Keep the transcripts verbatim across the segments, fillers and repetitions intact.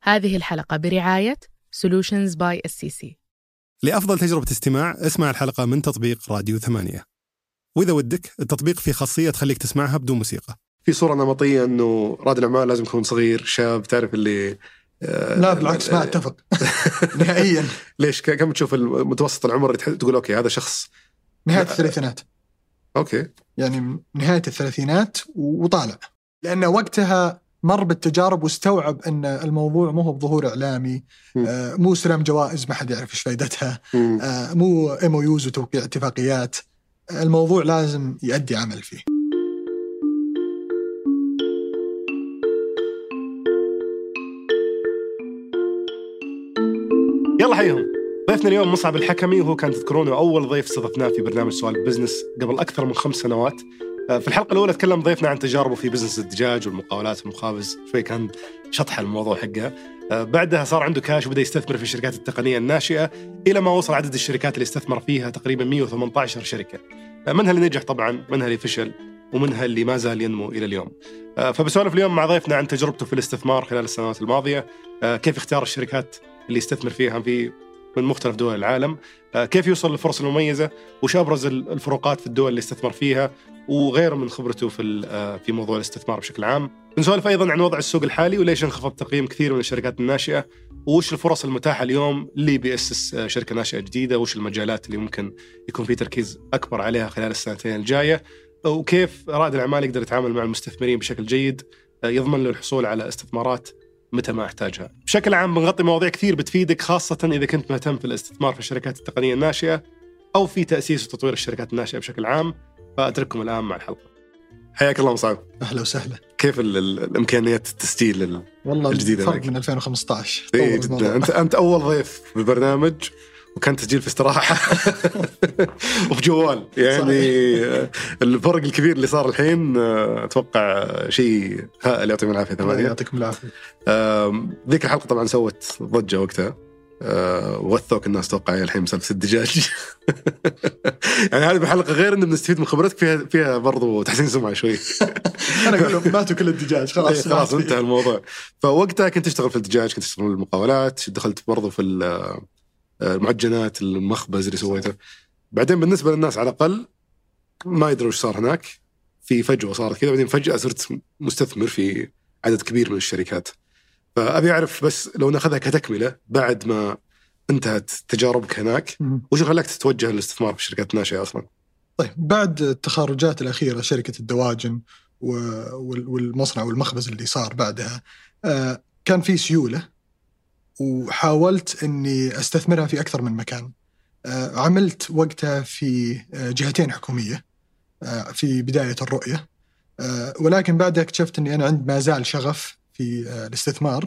هذه الحلقة برعاية Solutions by إس سي سي. لأفضل تجربة استماع اسمع الحلقة من تطبيق راديو ثمانية. وإذا ودك التطبيق فيه خاصية تخليك تسمعها بدون موسيقى. في صورة نمطية أنه رائد الأعمال لازم يكون صغير شاب، تعرف اللي آه لا بالعكس ما أتفق نهائيا. ليش؟ كم تشوف المتوسط العمر تقول أوكي هذا شخص نهاية الثلاثينات. أوكي يعني نهاية الثلاثينات وطالع، لأن وقتها مر بالتجارب واستوعب أن الموضوع مو هو بظهور إعلامي، آه مو سلام جوائز ما حد يعرف إيش فايدتها، آه مو إم أو يوز وتوقيع اتفاقيات. الموضوع لازم يؤدي عمل فيه. يلا حيهم. ضيفنا اليوم مصعب الحكمي، وهو كان تذكرونه أول ضيف استضفناه في برنامج سؤال بزنس قبل أكثر من خمس سنوات. في الحلقة الأولى تكلم ضيفنا عن تجاربه في بزنس الدجاج والمقاولات والمخابز، شوي كان شطح الموضوع حقه. بعدها صار عنده كاش وبدأ يستثمر في الشركات التقنية الناشئة، إلى ما وصل عدد الشركات اللي استثمر فيها تقريبا مئة وثمانية عشر شركة، منها اللي نجح طبعا، منها اللي فشل، ومنها اللي ما زال ينمو إلى اليوم. فبسولف اليوم مع ضيفنا عن تجربته في الاستثمار خلال السنوات الماضية، كيف اختار الشركات اللي يستثمر فيها في من مختلف دول العالم، كيف يوصل للفرص المميزة، وش أبرز الفروقات في الدول اللي استثمر فيها، وغيره من خبرته في في موضوع الاستثمار بشكل عام. نسولف أيضا عن وضع السوق الحالي وليش انخفض تقييم كثير من الشركات الناشئة، وش الفرص المتاحة اليوم اللي بيأسس شركة ناشئة جديدة، وش المجالات اللي ممكن يكون في تركيز أكبر عليها خلال السنتين الجاية، وكيف رائد الأعمال يقدر يتعامل مع المستثمرين بشكل جيد يضمن له الحصول على استثمارات متى ما احتاجها. بشكل عام بنغطي مواضيع كثير بتفيدك، خاصة إذا كنت مهتم في الاستثمار في الشركات التقنية الناشئة أو في تأسيس وتطوير الشركات الناشئة بشكل عام. فأترككم الآن مع الحلقة. حياك الله مصعب. أهلا وسهلا. كيف الإمكانيات التسجيل والله الجديدة؟ فرق من ألفين وخمسة عشر. إيه جدا. أنت أنت أول ضيف بالبرنامج، وكان تسجيل في استراحة وفي جوال، يعني الفرق الكبير اللي صار الحين أتوقع شيء هائل. يعطيكم العافية. ثمانية يعطيكم العافية. ذيك الحلقة طبعا سوت ضجة وقتها، ووثوك الناس توقع الحين مسلسل الدجاج. يعني هذه بحلقة غير إنه بنستفيد من خبرتك فيها فيها برضو تحسين سمعة شوي. أنا أقول لهم ماتوا كل الدجاج خلاص خلاص انتهى الموضوع. فوقتها كنت تشتغل في الدجاج، كنت تشتغل في المقاولات، دخلت برضو في المعجنات، المخبز اللي سويته. بعدين بالنسبة للناس على الأقل ما يدروا إيش صار هناك، في فجوة صارت كذا. بعدين فجأة صرت مستثمر في عدد كبير من الشركات. فأبي أعرف بس لو نأخذها كتكملة، بعد ما انتهت تجاربك هناك وش خلاك تتوجه للاستثمار في الشركات الناشئة أصلا؟ طيب بعد التخرجات الأخيرة شركة الدواجن والمصنع والمخبز اللي صار بعدها، كان في سيولة وحاولت أني أستثمرها في أكثر من مكان. عملت وقتها في جهتين حكومية في بداية الرؤية، ولكن بعدها اكتشفت أني أنا عند ما زال شغف في الاستثمار،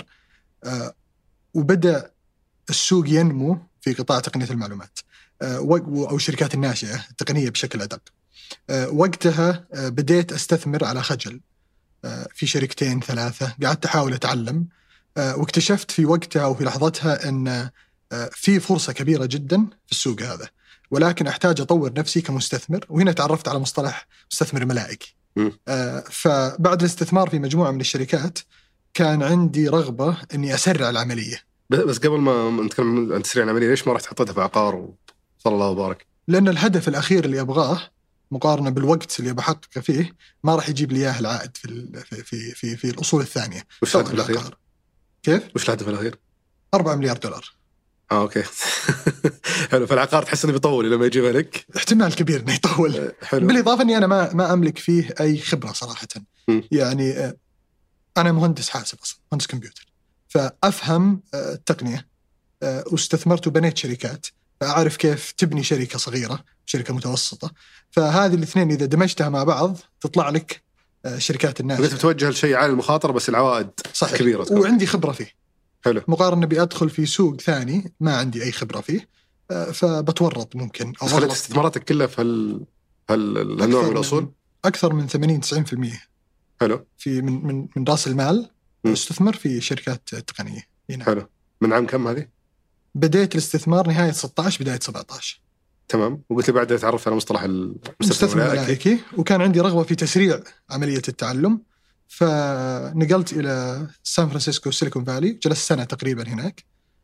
وبدأ السوق ينمو في قطاع تقنية المعلومات أو الشركات الناشئة التقنية بشكل أدق. وقتها بديت أستثمر على خجل في شركتين ثلاثة، قعدت أحاول أتعلم، واكتشفت في وقتها وفي لحظتها أن في فرصة كبيرة جدا في السوق هذا، ولكن أحتاج أطور نفسي كمستثمر. وهنا تعرفت على مصطلح مستثمر ملائكي. فبعد الاستثمار في مجموعة من الشركات كان عندي رغبة أني أسرع العملية. بس قبل ما نتكلم عن تسريع العملية، ليش ما رحت حطيتها في عقار وصلى الله وبارك؟ لأن الهدف الأخير اللي أبغاه مقارنة بالوقت اللي بحقق فيه ما راح يجيب لي إياه العائد في في في في الأصول الثانية. وش الهدف الأخير؟ كيف؟ وش الهدف الأخير؟ أربعة مليار دولار. آه أوكي. حلو. فالعقار تحس إنه بيطول لما يجيبها لك؟ احتمال كبير إنه يطول. حلو. بالإضافة إني أنا ما ما أملك فيه أي خبرة صراحة. م. يعني أنا مهندس حاسب أصلا، مهندس كمبيوتر، فأفهم التقنية، واستثمرت وبنيت شركات، فأعرف كيف تبني شركة صغيرة، شركة متوسطة. فهذه الاثنين إذا دمجتها مع بعض تطلع لك شركات الناشئة. أنت بتوجه لشيء عالي المخاطرة بس العوائد صحيح. كبيرة تكون. وعندي خبرة فيه. حلو. مقارنة بأدخل في سوق ثاني ما عندي أي خبرة فيه، فبتورط ممكن. أو خليت استثماراتك كلها في هال هال النوع من الأصول؟ أكثر من ثمانين تسعين بالمئة. حلو. في من من من رأس المال م. استثمر في شركات تقنية. هنا. حلو. من عام كم هذه؟ بديت الاستثمار نهاية ستة عشر بداية سبعة عشر. تمام. وقلت لي بعد تعرف على مصطلح المستثمر الملائكي، وكان عندي رغبة في تسريع عملية التعلم، فنقلت إلى سان فرانسيسكو سيليكون فالي، جلست سنة تقريبا هناك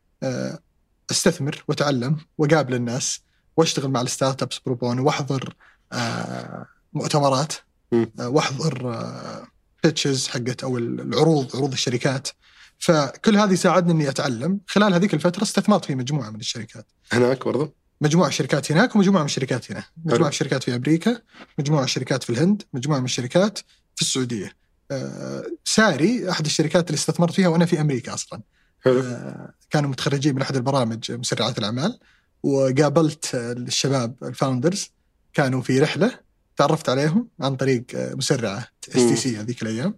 أستثمر وأتعلم وقابل الناس وأشتغل مع الستارت أبس بروبونو وأحضر مؤتمرات وأحضر بيتشز حقت أو العروض عروض الشركات. فكل هذه ساعدني إني أتعلم. خلال هذيك الفترة استثمرت في مجموعة من الشركات هناك برضو، مجموعة شركات هناك ومجموعة من الشركات هنا، مجموعة شركات في أمريكا، مجموعة شركات في الهند، مجموعة من الشركات في السعودية. أه ساري أحد الشركات اللي استثمرت فيها وأنا في أمريكا أصلا. أه كانوا متخرجين من أحد البرامج مسرعات الأعمال، وقابلت الشباب الفاوندرز كانوا في رحلة، تعرفت عليهم عن طريق مسرعة اس تي سي هذيك الأيام،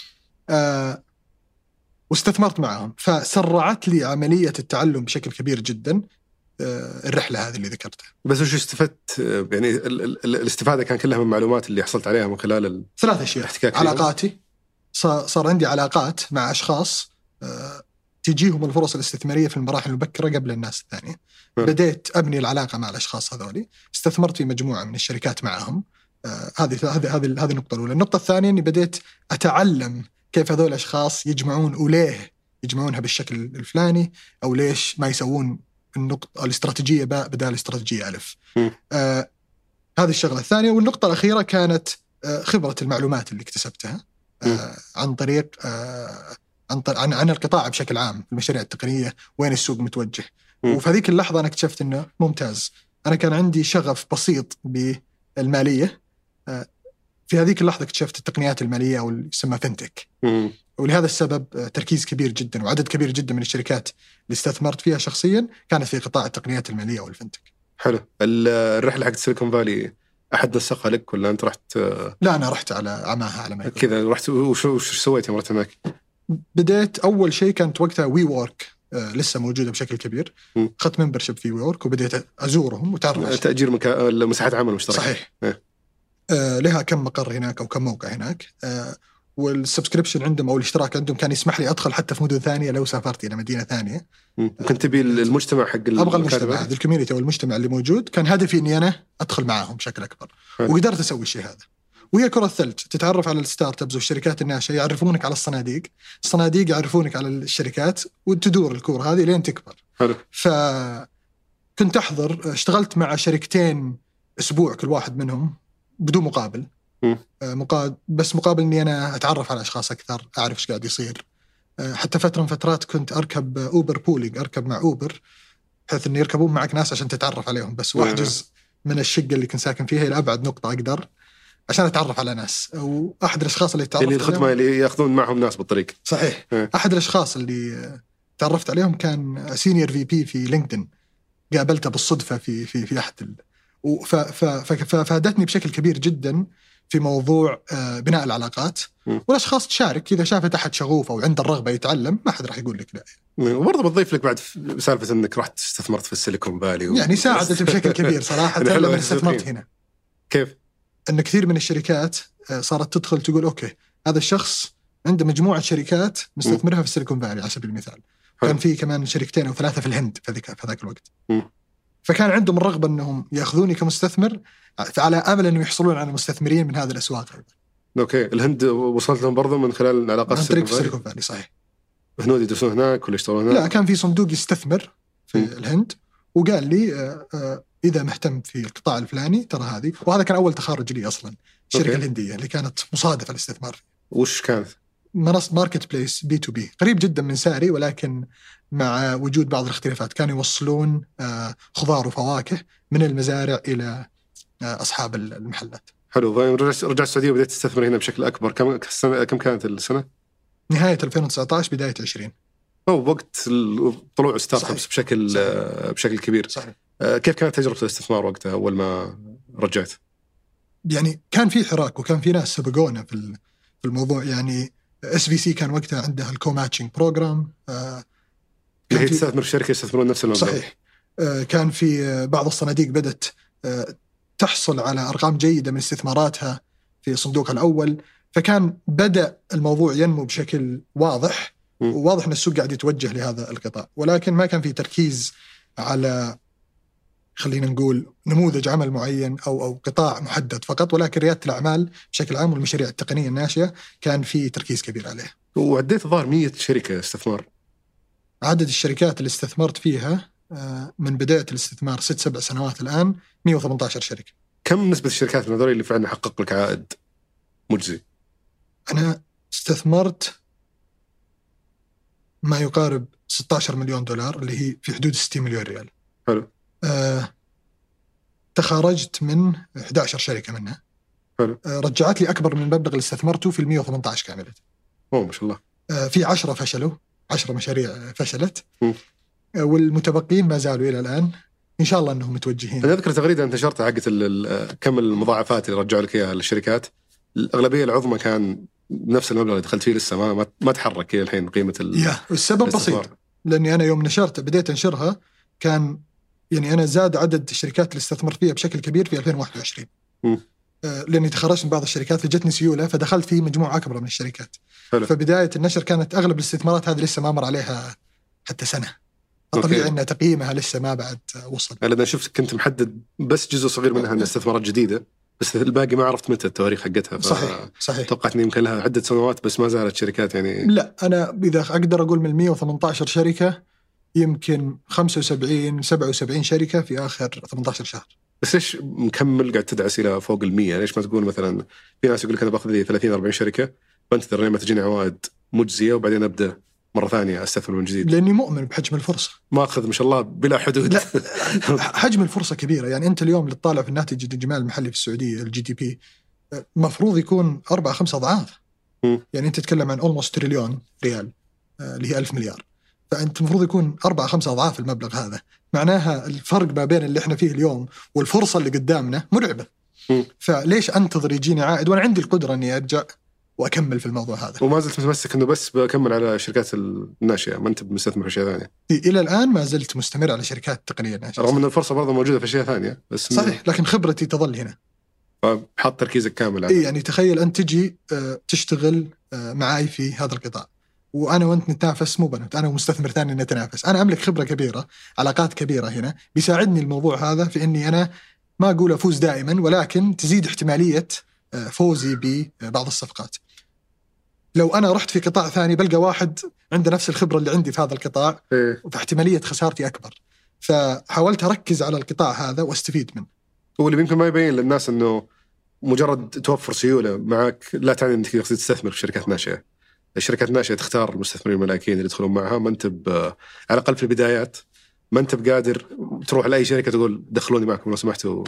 أه واستثمرت معهم. فسرعت لي عملية التعلم بشكل كبير جدا الرحلة هذه اللي ذكرتها. بس وش استفدت؟ يعني ال ال الاستفادة كان كلها من المعلومات اللي حصلت عليها من خلال ثلاث أشياء. علاقاتي، صار عندي علاقات مع أشخاص تجيهم الفرص الاستثمارية في المراحل المبكرة قبل الناس الثانية. م. بديت أبني العلاقة مع الأشخاص هذولي، استثمرت في مجموعة من الشركات معهم. هذه هذه هذه هذه النقطة الأولى. النقطة الثانية إني بديت أتعلم كيف هذول الأشخاص يجمعون وليه يجمعونها بالشكل الفلاني، أو ليش ما يسوون النقطة الاستراتيجية باء بدال الاستراتيجية ألف. آه هذه الشغلة الثانية. والنقطة الأخيرة كانت آه خبرة المعلومات اللي اكتسبتها آه عن طريق آه عن, طريق عن عن القطاع بشكل عام، المشاريع التقنية وين السوق متوجه. م. وفي هذيك اللحظة أنا اكتشفت إنه ممتاز. أنا كان عندي شغف بسيط بالمالية، آه في هذيك اللحظة اكتشفت التقنيات المالية أو اللي يسمى فينتك. م. ولهذا السبب تركيز كبير جدا وعدد كبير جدا من الشركات اللي استثمرت فيها شخصيا كانت في قطاع التقنيات المالية والفنتك. حلو. الرحلة حق سيليكون فالي أحد نسقها لك ولا أنت رحت؟ لا أنا رحت على عماها على ما يقول. كذا رحت. وش وش سويت يوم رحت هناك؟ بديت أول شيء كانت وقتها وي وورك آه لسه موجودة بشكل كبير. أخذت ممبرشيب في وي وورك وبديت أزورهم وتعرف. تأجير مكا... مساحات عمل مشتركة. صحيح. إيه. آه لها كم مقر هناك أو كم موقع هناك. آه والسبسكريبشن عندهم أو الاشتراك عندهم كان يسمح لي أدخل حتى في مدن ثانية لو سافرت إلى مدينة ثانية. كنت تبي المجتمع حق أبغى المجتمع هذا الكوميونيتي أو المجتمع اللي موجود، كان هدفي إني أنا أدخل معهم بشكل أكبر. حلو. وقدرت أسوي الشيء هذا. وهي كرة الثلج، تتعرف على الستارت أبس والشركات الناشئة، يعرفونك على الصناديق، الصناديق يعرفونك على الشركات، وتدور الكرة هذه لين تكبر. حلو. فكنت أحضر، اشتغلت مع شركتين أسبوع كل واحد منهم بدون مقابل. مقابل بس مقابل إني أنا أتعرف على أشخاص أكثر، أعرف إيش قاعد يصير. حتى فترة من فترات كنت أركب أوبر بولينج، أركب مع أوبر بحيث إن يركبون معك ناس عشان تتعرف عليهم بس، وأحجز من الشقة اللي كنت ساكن فيها إلى أبعد نقطة أقدر عشان أتعرف على ناس. وأحد الأشخاص اللي تعرفت اللي الخدمة عليهم اللي يأخذون معهم ناس بالطريق. صحيح. اه. أحد الأشخاص اللي تعرفت عليهم كان سينيور في بي في لينكدين، قابلته بالصدفة في في في أحد ال... ففادتني بشكل كبير جدا في موضوع بناء العلاقات. م. والأشخاص تشارك، إذا شافت أحد شغوف أو عنده الرغبة يتعلم ما حد راح يقول لك لا. وبرضه بتضيف لك بعد سالفة أنك رحت استثمرت في السيليكون فالي و... يعني ساعدت بشكل كبير صراحة. لما استثمرت هنا كيف؟ أن كثير من الشركات صارت تدخل تقول أوكي هذا الشخص عنده مجموعة شركات مستثمرها في السيليكون فالي على سبيل المثال. م. كان في كمان شركتين أو ثلاثة في الهند في ذاك في ذاك الوقت. م. فكان عندهم الرغبة أنهم يأخذوني كمستثمر على أمل أنهم يحصلون على مستثمرين من هذه الأسواق. أوكي. الهند وصلت لهم برضو من خلال علاقات السيليكون فالي. صحيح. هنود يدرسون هناك ولا يشتغلون هناك؟ لا كان في صندوق يستثمر في م. الهند وقال لي آآ آآ إذا مهتم في القطاع الفلاني ترى هذه. وهذا كان أول تخرج لي أصلا، الشركة أوكي. الهندية اللي كانت مصادفة الاستثمار. وش كانت؟ منصة ماركت بليس بي تو بي، قريب جدا من ساري ولكن مع وجود بعض الاختلافات. كانوا يوصلون خضار وفواكه من المزارع إلى أصحاب المحلات. حلو. رجعت رجعت السعودية وبدأت تستثمر هنا بشكل أكبر. كم كم كانت السنة؟ نهاية ألفين وتسعة عشر بداية عشرين. أو وقت طلوع ستارت أبس بشكل صحيح. بشكل كبير. صحيح. كيف كانت تجربة الاستثمار وقتها أول ما رجعت؟ يعني كان في حراك وكان في ناس سبقونا في في الموضوع. يعني اس في سي كان وقتها عندها الكوماتشنج بروجرام. آه اللي هي تستثمر في شركة يستثمرون نفس المبلغ. صحيح. آه كان في بعض الصناديق بدت آه تحصل على أرقام جيدة من استثماراتها في صندوقها الأول. فكان بدأ الموضوع ينمو بشكل واضح. م. وواضح أن السوق قاعد يتوجه لهذا القطاع، ولكن ما كان في تركيز على خلينا نقول نموذج عمل معين أو أو قطاع محدد فقط، ولكن ريادة الأعمال بشكل عام والمشاريع التقنية الناشئة كان في تركيز كبير عليه. وعديت ظهر مية شركة استثمار. عدد الشركات اللي استثمرت فيها من بداية الاستثمار ست سبع سنوات الآن مية وثمانية عشر شركة. كم نسبة الشركات من هذول اللي فعلا حقق لك عائد مجزي؟ أنا استثمرت ما يقارب ستة عشر مليون دولار اللي هي في حدود ستين مليون ريال. حلو. آه تخرجت من إحدى عشرة شركة منها. حلو. آه رجعت لي أكبر من المبلغ اللي استثمرته في المية وثمانية عشر كاملة. أوه ما شاء الله. آه في عشرة فشلوا، عشرة مشاريع فشلت. م. آه والمتبقين ما زالوا إلى الآن إن شاء الله أنهم متوجهين. أنا أذكر تغريدة أنت نشرتها حقت كم المضاعفات اللي رجعوا لك إياها للشركات، الأغلبية العظمى كان نفس المبلغ اللي دخلت فيه لسه ما ما تحرك إلى الحين قيمة ال. يا السبب بسيط، لأني أنا يوم نشرت بديت أنشرها كان يعني أنا زاد عدد الشركات اللي استثمرت فيها بشكل كبير في ألفين وواحد وعشرين. م. آه لأني تخرجت من بعض الشركات فجتني سيولة فدخلت في مجموعة أكبر من الشركات. حلو. فبداية النشر كانت أغلب الاستثمارات هذه لسه ما مر عليها حتى سنة، طبيعي أن تقييمها لسه ما بعد وصل. لأن شفت كنت محدد بس جزء صغير منها أنها استثمارات جديدة، بس الباقي ما عرفت متى التواريخ حقتها. صحيح صحيح. توقعت إني يمكن لها عدة سنوات بس ما زالت شركات يعني. لا أنا إذا أقدر أقول من مية وثمانية عشر شركة يمكن خمسة وسبعين سبعة وسبعين شركة في آخر ثمانية عشر شهر. بس ليش مكمل قاعد تدعس إلى فوق المية؟ ليش ما تقول مثلا في ناس يقول لك أنا باخذ لي ثلاثين أربعين شركة بنتظر لما تجيني عوائد مجزية وبعدين أبدأ مرة ثانية أستثمر من جديد؟ لأني مؤمن بحجم الفرصة. ما أخذ ما شاء الله بلا حدود. لا حجم الفرصة كبيرة. يعني أنت اليوم اللي تطالع في الناتج الإجمالي المحلي في السعودية الجي دي بي مفروض يكون أربعة خمسة أضعاف. م. يعني أنت تتكلم عن almost تريليون ريال اللي هي ألف مليار، فأنت المفروض يكون أربعة خمسة أضعاف المبلغ هذا. معناها الفرق ما بين اللي إحنا فيه اليوم والفرصة اللي قدامنا مرعبة. م. فليش أنتظر يجيني عائد وأنا عندي القدرة أني أرجع وأكمل في الموضوع هذا؟ وما زلت متمسك إنه بس بكمل على شركات الناشئة، ما أنت مستثمر في أشياء ثانية؟ إلى الآن ما زلت مستمر على شركات التقنية الناشئة، رغم أن الفرصة برضه موجودة في أشياء ثانية. بس صحيح، لكن خبرتي تظل هنا. فحط تركيزك كامل على. إيه يعني تخيل أن تجي تشتغل معاي في هذا القطاع وأنا وأنت نتنافس، مو بنت أنا ومستثمر ثاني نتنافس. أنا أملك خبرة كبيرة، علاقات كبيرة هنا، بيساعدني الموضوع هذا في إني أنا ما أقول أفوز دائما، ولكن تزيد احتمالية فوزي ببعض الصفقات. لو أنا رحت في قطاع ثاني بلقى واحد عنده نفس الخبرة اللي عندي في هذا القطاع، فاحتمالية خسارتي أكبر. فحاولت أركز على القطاع هذا واستفيد منه. هو اللي يمكن ما يبين للناس أنه مجرد توفر سيولة معك لا تعني أنك تستثمر في شركات ناشئة. الشركات الناشئة تختار المستثمرين الملاكين اللي يدخلون معها، ما أنت على الأقل في البدايات ما أنت بقادر تروح لأي شركة تقول دخلوني معكم لو سمحتوا.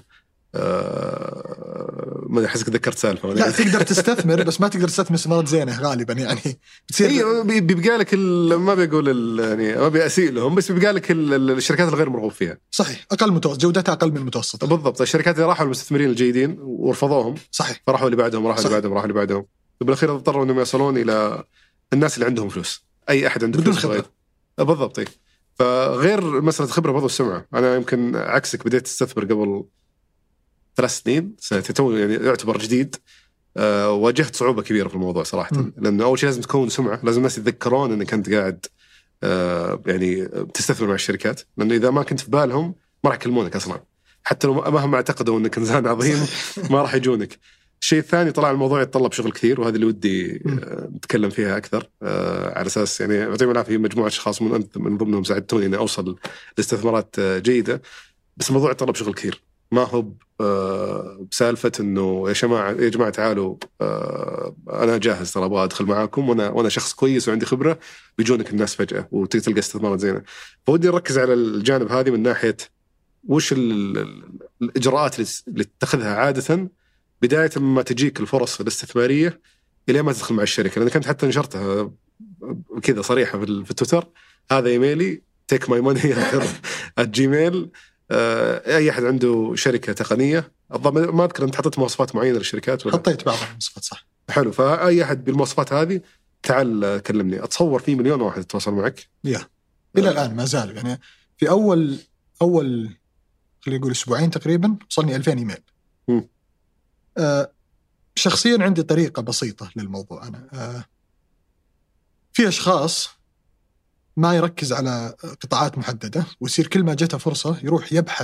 آه ما أحسك ذكرت سالفة. لا تقدر تستثمر بس ما تقدر تستثمر استثمارات زينة غالبا يعني. إيه بيبقى لك ما بيقول يعني ما بيأسيء لهم، بس بيبقى لك الشركات الغير مرغوب فيها. صحيح، أقل متوسط، جودتها أقل من المتوسط. بالضبط. الشركات اللي راحوا المستثمرين الجيدين ورفضوهم، صحيح، فراحوا اللي بعدهم راحوا اللي بعدهم راحوا اللي بعدهم، وبالأخير اضطروا إنهم يصلون إلى الناس اللي عندهم فلوس. أي أحد عنده بدون فلوس خبرة. بالضبط. إيه. فغير مسألة خبرة برضو السمعة. أنا يمكن عكسك بديت أستثمر قبل ثلاث سنين تو يعني يعتبر جديد. أه واجهت صعوبة كبيرة في الموضوع صراحة. م. لأن أول شيء لازم تكون سمعة، لازم الناس يتذكرون أنك كنت قاعد أه يعني تستثمر مع الشركات، لأن إذا ما كنت في بالهم ما راح يكلمونك أصلا، حتى لو مهما اعتقدوا أنك إنسان عظيم ما راح يجونك. الشيء الثاني طلع الموضوع يتطلب شغل كثير، وهذا اللي ودي أه نتكلم فيها أكثر. أه على أساس يعني يعطيهم العافية مجموعة أشخاص من من ضمنهم ساعدتوني إني أوصل لاستثمارات جيدة، بس الموضوع يتطلب شغل كثير. ما هو بسالفة إنه يا جماعة يا جماعة تعالوا أنا جاهز ترى أبغى أدخل معاكم وأنا وأنا شخص كويس وعندي خبرة، بيجونك الناس فجأة وتلقى استثمارات زينة. فودي نركز على الجانب هذه من ناحية وش الإجراءات اللي تتخذها عادة بداية ما تجيك الفرص الاستثمارية إلى ما تدخل مع الشركة. لأن كنت حتى نشرتها كذا صريحة في التويتر، هذا إيميلي take my money at gmail. أي أحد عنده شركة تقنية، ما أذكر أنت حطيت مواصفات معينة للشركات ولا؟ حطيت بعض المواصفات صح. حلو. فأي أحد بالمواصفات هذه تعال كلمني. أتصور في مليون واحد يتواصل معك. يا إلى الآن ما زال يعني في أول أول خلينا نقول أسبوعين تقريبا وصلني ألفين إيميل. آه شخصيا عندي طريقة بسيطة للموضوع. أنا آه في أشخاص ما يركز على قطاعات محددة ويصير كل ما جته فرصة يروح يبحث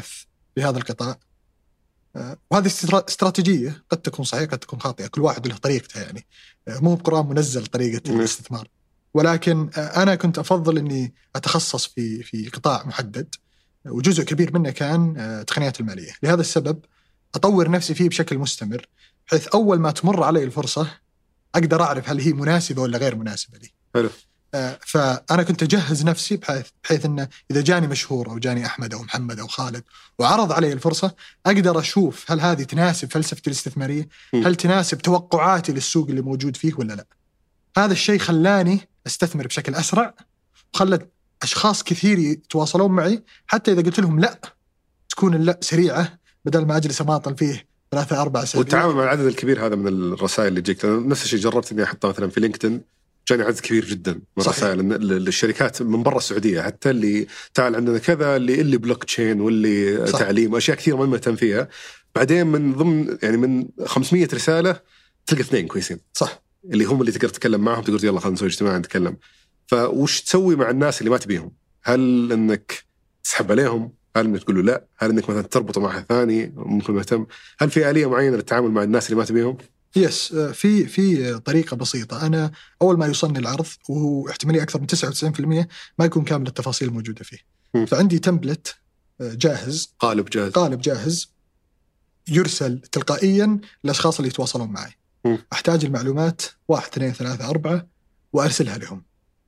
في هذا القطاع. وهذه استراتيجية قد تكون صحيحة قد تكون خاطئة، كل واحد له طريقته، يعني مو بقرآن منزل طريقة الاستثمار. ولكن أنا كنت أفضل أني أتخصص في في قطاع محدد، وجزء كبير منه كان تقنيات المالية. لهذا السبب أطور نفسي فيه بشكل مستمر، بحيث أول ما تمر علي الفرصة أقدر أعرف هل هي مناسبة ولا غير مناسبة لي. حلو. فأنا كنت أجهز نفسي بحيث, بحيث أنه إذا جاني مشهور أو جاني أحمد أو محمد أو خالد وعرض علي الفرصة، أقدر أشوف هل هذه تناسب فلسفتي الاستثمارية، هل تناسب توقعاتي للسوق اللي موجود فيه ولا لا. هذا الشيء خلاني أستثمر بشكل أسرع، وخلت أشخاص كثير يتواصلون معي حتى إذا قلت لهم لا تكون اللا سريعة، بدل ما أجلس أماطل فيه ثلاثة أربع سنين. والتعامل مع العدد الكبير هذا من الرسائل اللي تجيك، نفس الشيء جربت إني أحطها مثلا في لينكدين، جاني عدد كبير جدا من الرسائل للشركات من برا السعودية، حتى اللي تعال عندنا كذا، اللي اللي بلوك تشين واللي صح. تعليم أشياء كثير ما مهتم فيها. بعدين من ضمن يعني من خمسمية رسالة تلقى اثنين كويسين، صح، اللي هم اللي تقدر تتكلم معهم، تقول يلا خلينا نسوي اجتماع نتكلم. فوش تسوي مع الناس اللي ما تبيهم؟ هل انك تسحب عليهم؟ هل انك تقول له لا؟ هل انك مثلا تربطه مع أحد ثاني ممكن مهتم؟ هل في آلية معينة للتعامل مع الناس اللي ما تبيهم؟ يس في في طريقة بسيطة. أنا أول ما يوصلني العرض، وهو احتمالية أكثر من تسعة وتسعين بالمئة ما يكون كامل التفاصيل الموجودة فيه، م. فعندي تمبلت جاهز، قالب جاهز قالب جاهز يرسل تلقائيا للأشخاص اللي يتواصلون معي. م. أحتاج المعلومات واحد اثنين ثلاثة أربعة وأرسلها لهم.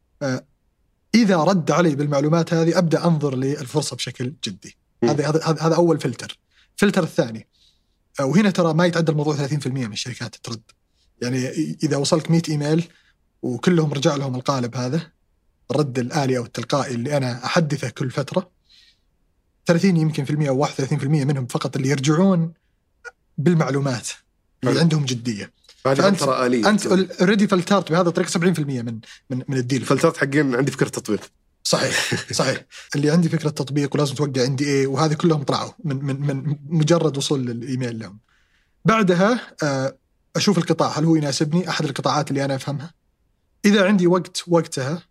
إذا رد علي بالمعلومات هذه أبدأ أنظر للفرصة بشكل جدي. هذا هذا هذا أول فلتر. فلتر الثاني، وهنا ترى ما يتعدى الموضوع ثلاثين بالمئة من الشركات ترد. يعني إذا وصلك مئة إيميل وكلهم رجع لهم القالب هذا، الرد الآلي أو التلقائي اللي أنا أحدثه كل فترة، ثلاثين يمكن في المئة أو واحد وثلاثين بالمئة منهم فقط اللي يرجعون بالمعلومات اللي عندهم جدية. فأنت أنت already فلترت بهذا الطريقة سبعين بالمئة من من من الديل. فلترت حقين عندي فكرة تطبيق. صحيح صحيح. اللي عندي فكرة تطبيق ولازم توقع عندي إيه، وهذه كلهم طلعوا من من من مجرد وصول الإيميل لهم. بعدها أشوف القطاع هل هو يناسبني، أحد القطاعات اللي أنا أفهمها. إذا عندي وقت وقتها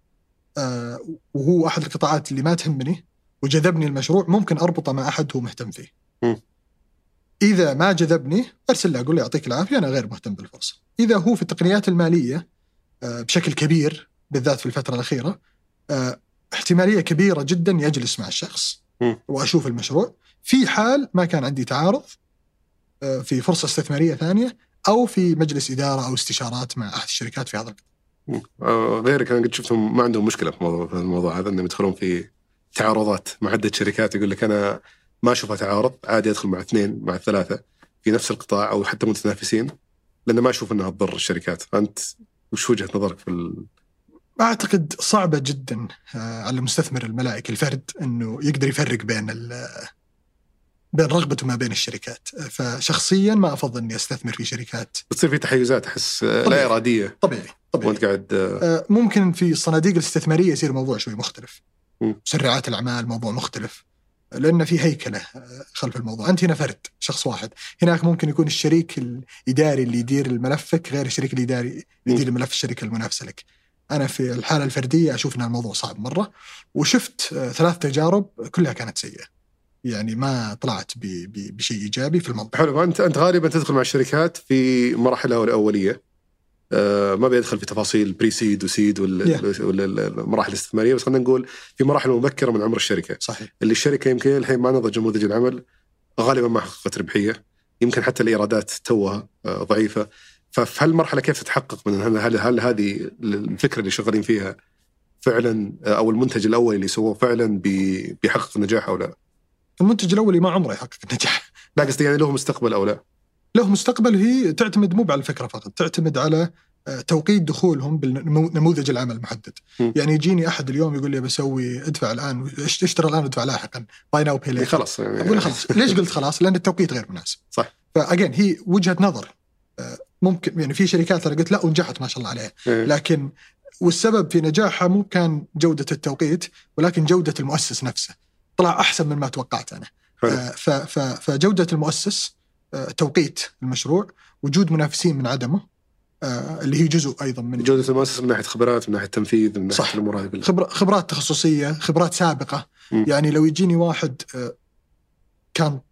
وهو أحد القطاعات اللي ما تهمني وجذبني المشروع، ممكن أربطه مع أحد هو مهتم فيه. م. إذا ما جذبني أرسل له أقول له يعطيك العافية أنا غير مهتم بالفرصة. إذا هو في التقنيات المالية بشكل كبير بالذات في الفترة الأخيرة، احتمالية كبيرة جدا يجلس مع الشخص م. وأشوف المشروع. في حال ما كان عندي تعارض في فرصة استثمارية ثانية أو في مجلس إدارة أو استشارات مع أحد الشركات في هذا القطاع. غيرك أنا قد شفتهم ما عندهم مشكلة في الموضوع, في الموضوع هذا، أنهم يدخلون في تعارضات مع عدة شركات. يقول لك أنا ما أشوفها تعارض، عادي أدخل مع اثنين مع ثلاثة في نفس القطاع أو حتى متنافسين، لأن ما أشوف أنها تضر الشركات. فأنت وش وجهة نظرك في ال... أعتقد صعبة جدا على المستثمر الملائكي الفرد أنه يقدر يفرق بين ال بين رغبته ما بين الشركات. فشخصيا ما أفضل أني أستثمر في شركات بتصير في تحيزات أحس لا إرادية. طبيعي طبيعي. وأنت قاعد ممكن في الصناديق الاستثمارية يصير موضوع شوي مختلف، مسرعات الأعمال موضوع مختلف، لأن في هيكلة خلف الموضوع. أنت هنا فرد شخص واحد، هناك ممكن يكون الشريك الإداري اللي يدير الملفك غير الشريك الإداري اللي يدير الملف الشركة المنافسة لك. أنا في الحالة الفردية أشوف أن الموضوع صعب مرة، وشفت ثلاث تجارب كلها كانت سيئة، يعني ما طلعت بشيء إيجابي في الموضوع. حلو. أنت أنت غالبا تدخل مع الشركات في مراحلها الأولية، أه ما بيدخل في تفاصيل بريسيد وسيد والمراحل الاستثمارية، بس خلينا نقول في مراحل مبكرة من عمر الشركة. صحيح. اللي الشركة يمكن الحين ما نضج نموذج العمل، غالبا ما حققت ربحية، يمكن حتى الإيرادات توها ضعيفة. ففي هالمرحلة كيف تتحقق من هل, هل, هل هذه الفكرة اللي شغالين فيها فعلا، أو المنتج الأول اللي سووه فعلا بيحقق نجاح أو لا؟ المنتج الأولي ما عمره يحقق النجاح. لا قصدي يعني له مستقبل أو لا؟ له مستقبل. هي تعتمد مو على الفكرة فقط، تعتمد على توقيت دخولهم بالنموذج العمل المحدد. م. يعني يجيني أحد اليوم يقول لي بسوي ادفع الآن، اشتري الآن ادفع لاحقا، باي ناو باي ليتر. خلاص يعني أقول خلاص. ليش قلت خلاص؟ لأن التوقيت غير مناسب. صح. فأجين هي وجهة نظر. ممكن يعني في شركات أنا قلت لا ونجحت ما شاء الله عليها، لكن والسبب في نجاحها مو كان جودة التوقيت ولكن جودة المؤسس نفسه، طلع أحسن من ما توقعت أنا. فجودة المؤسس، توقيت المشروع، وجود منافسين من عدمه، اللي هي جزء أيضا من جودة المؤسس من ناحية خبرات، من ناحية تنفيذ، من ناحية الأمور هذه كلها. خبرات تخصصية، خبرات سابقة. م. يعني لو يجيني واحد كان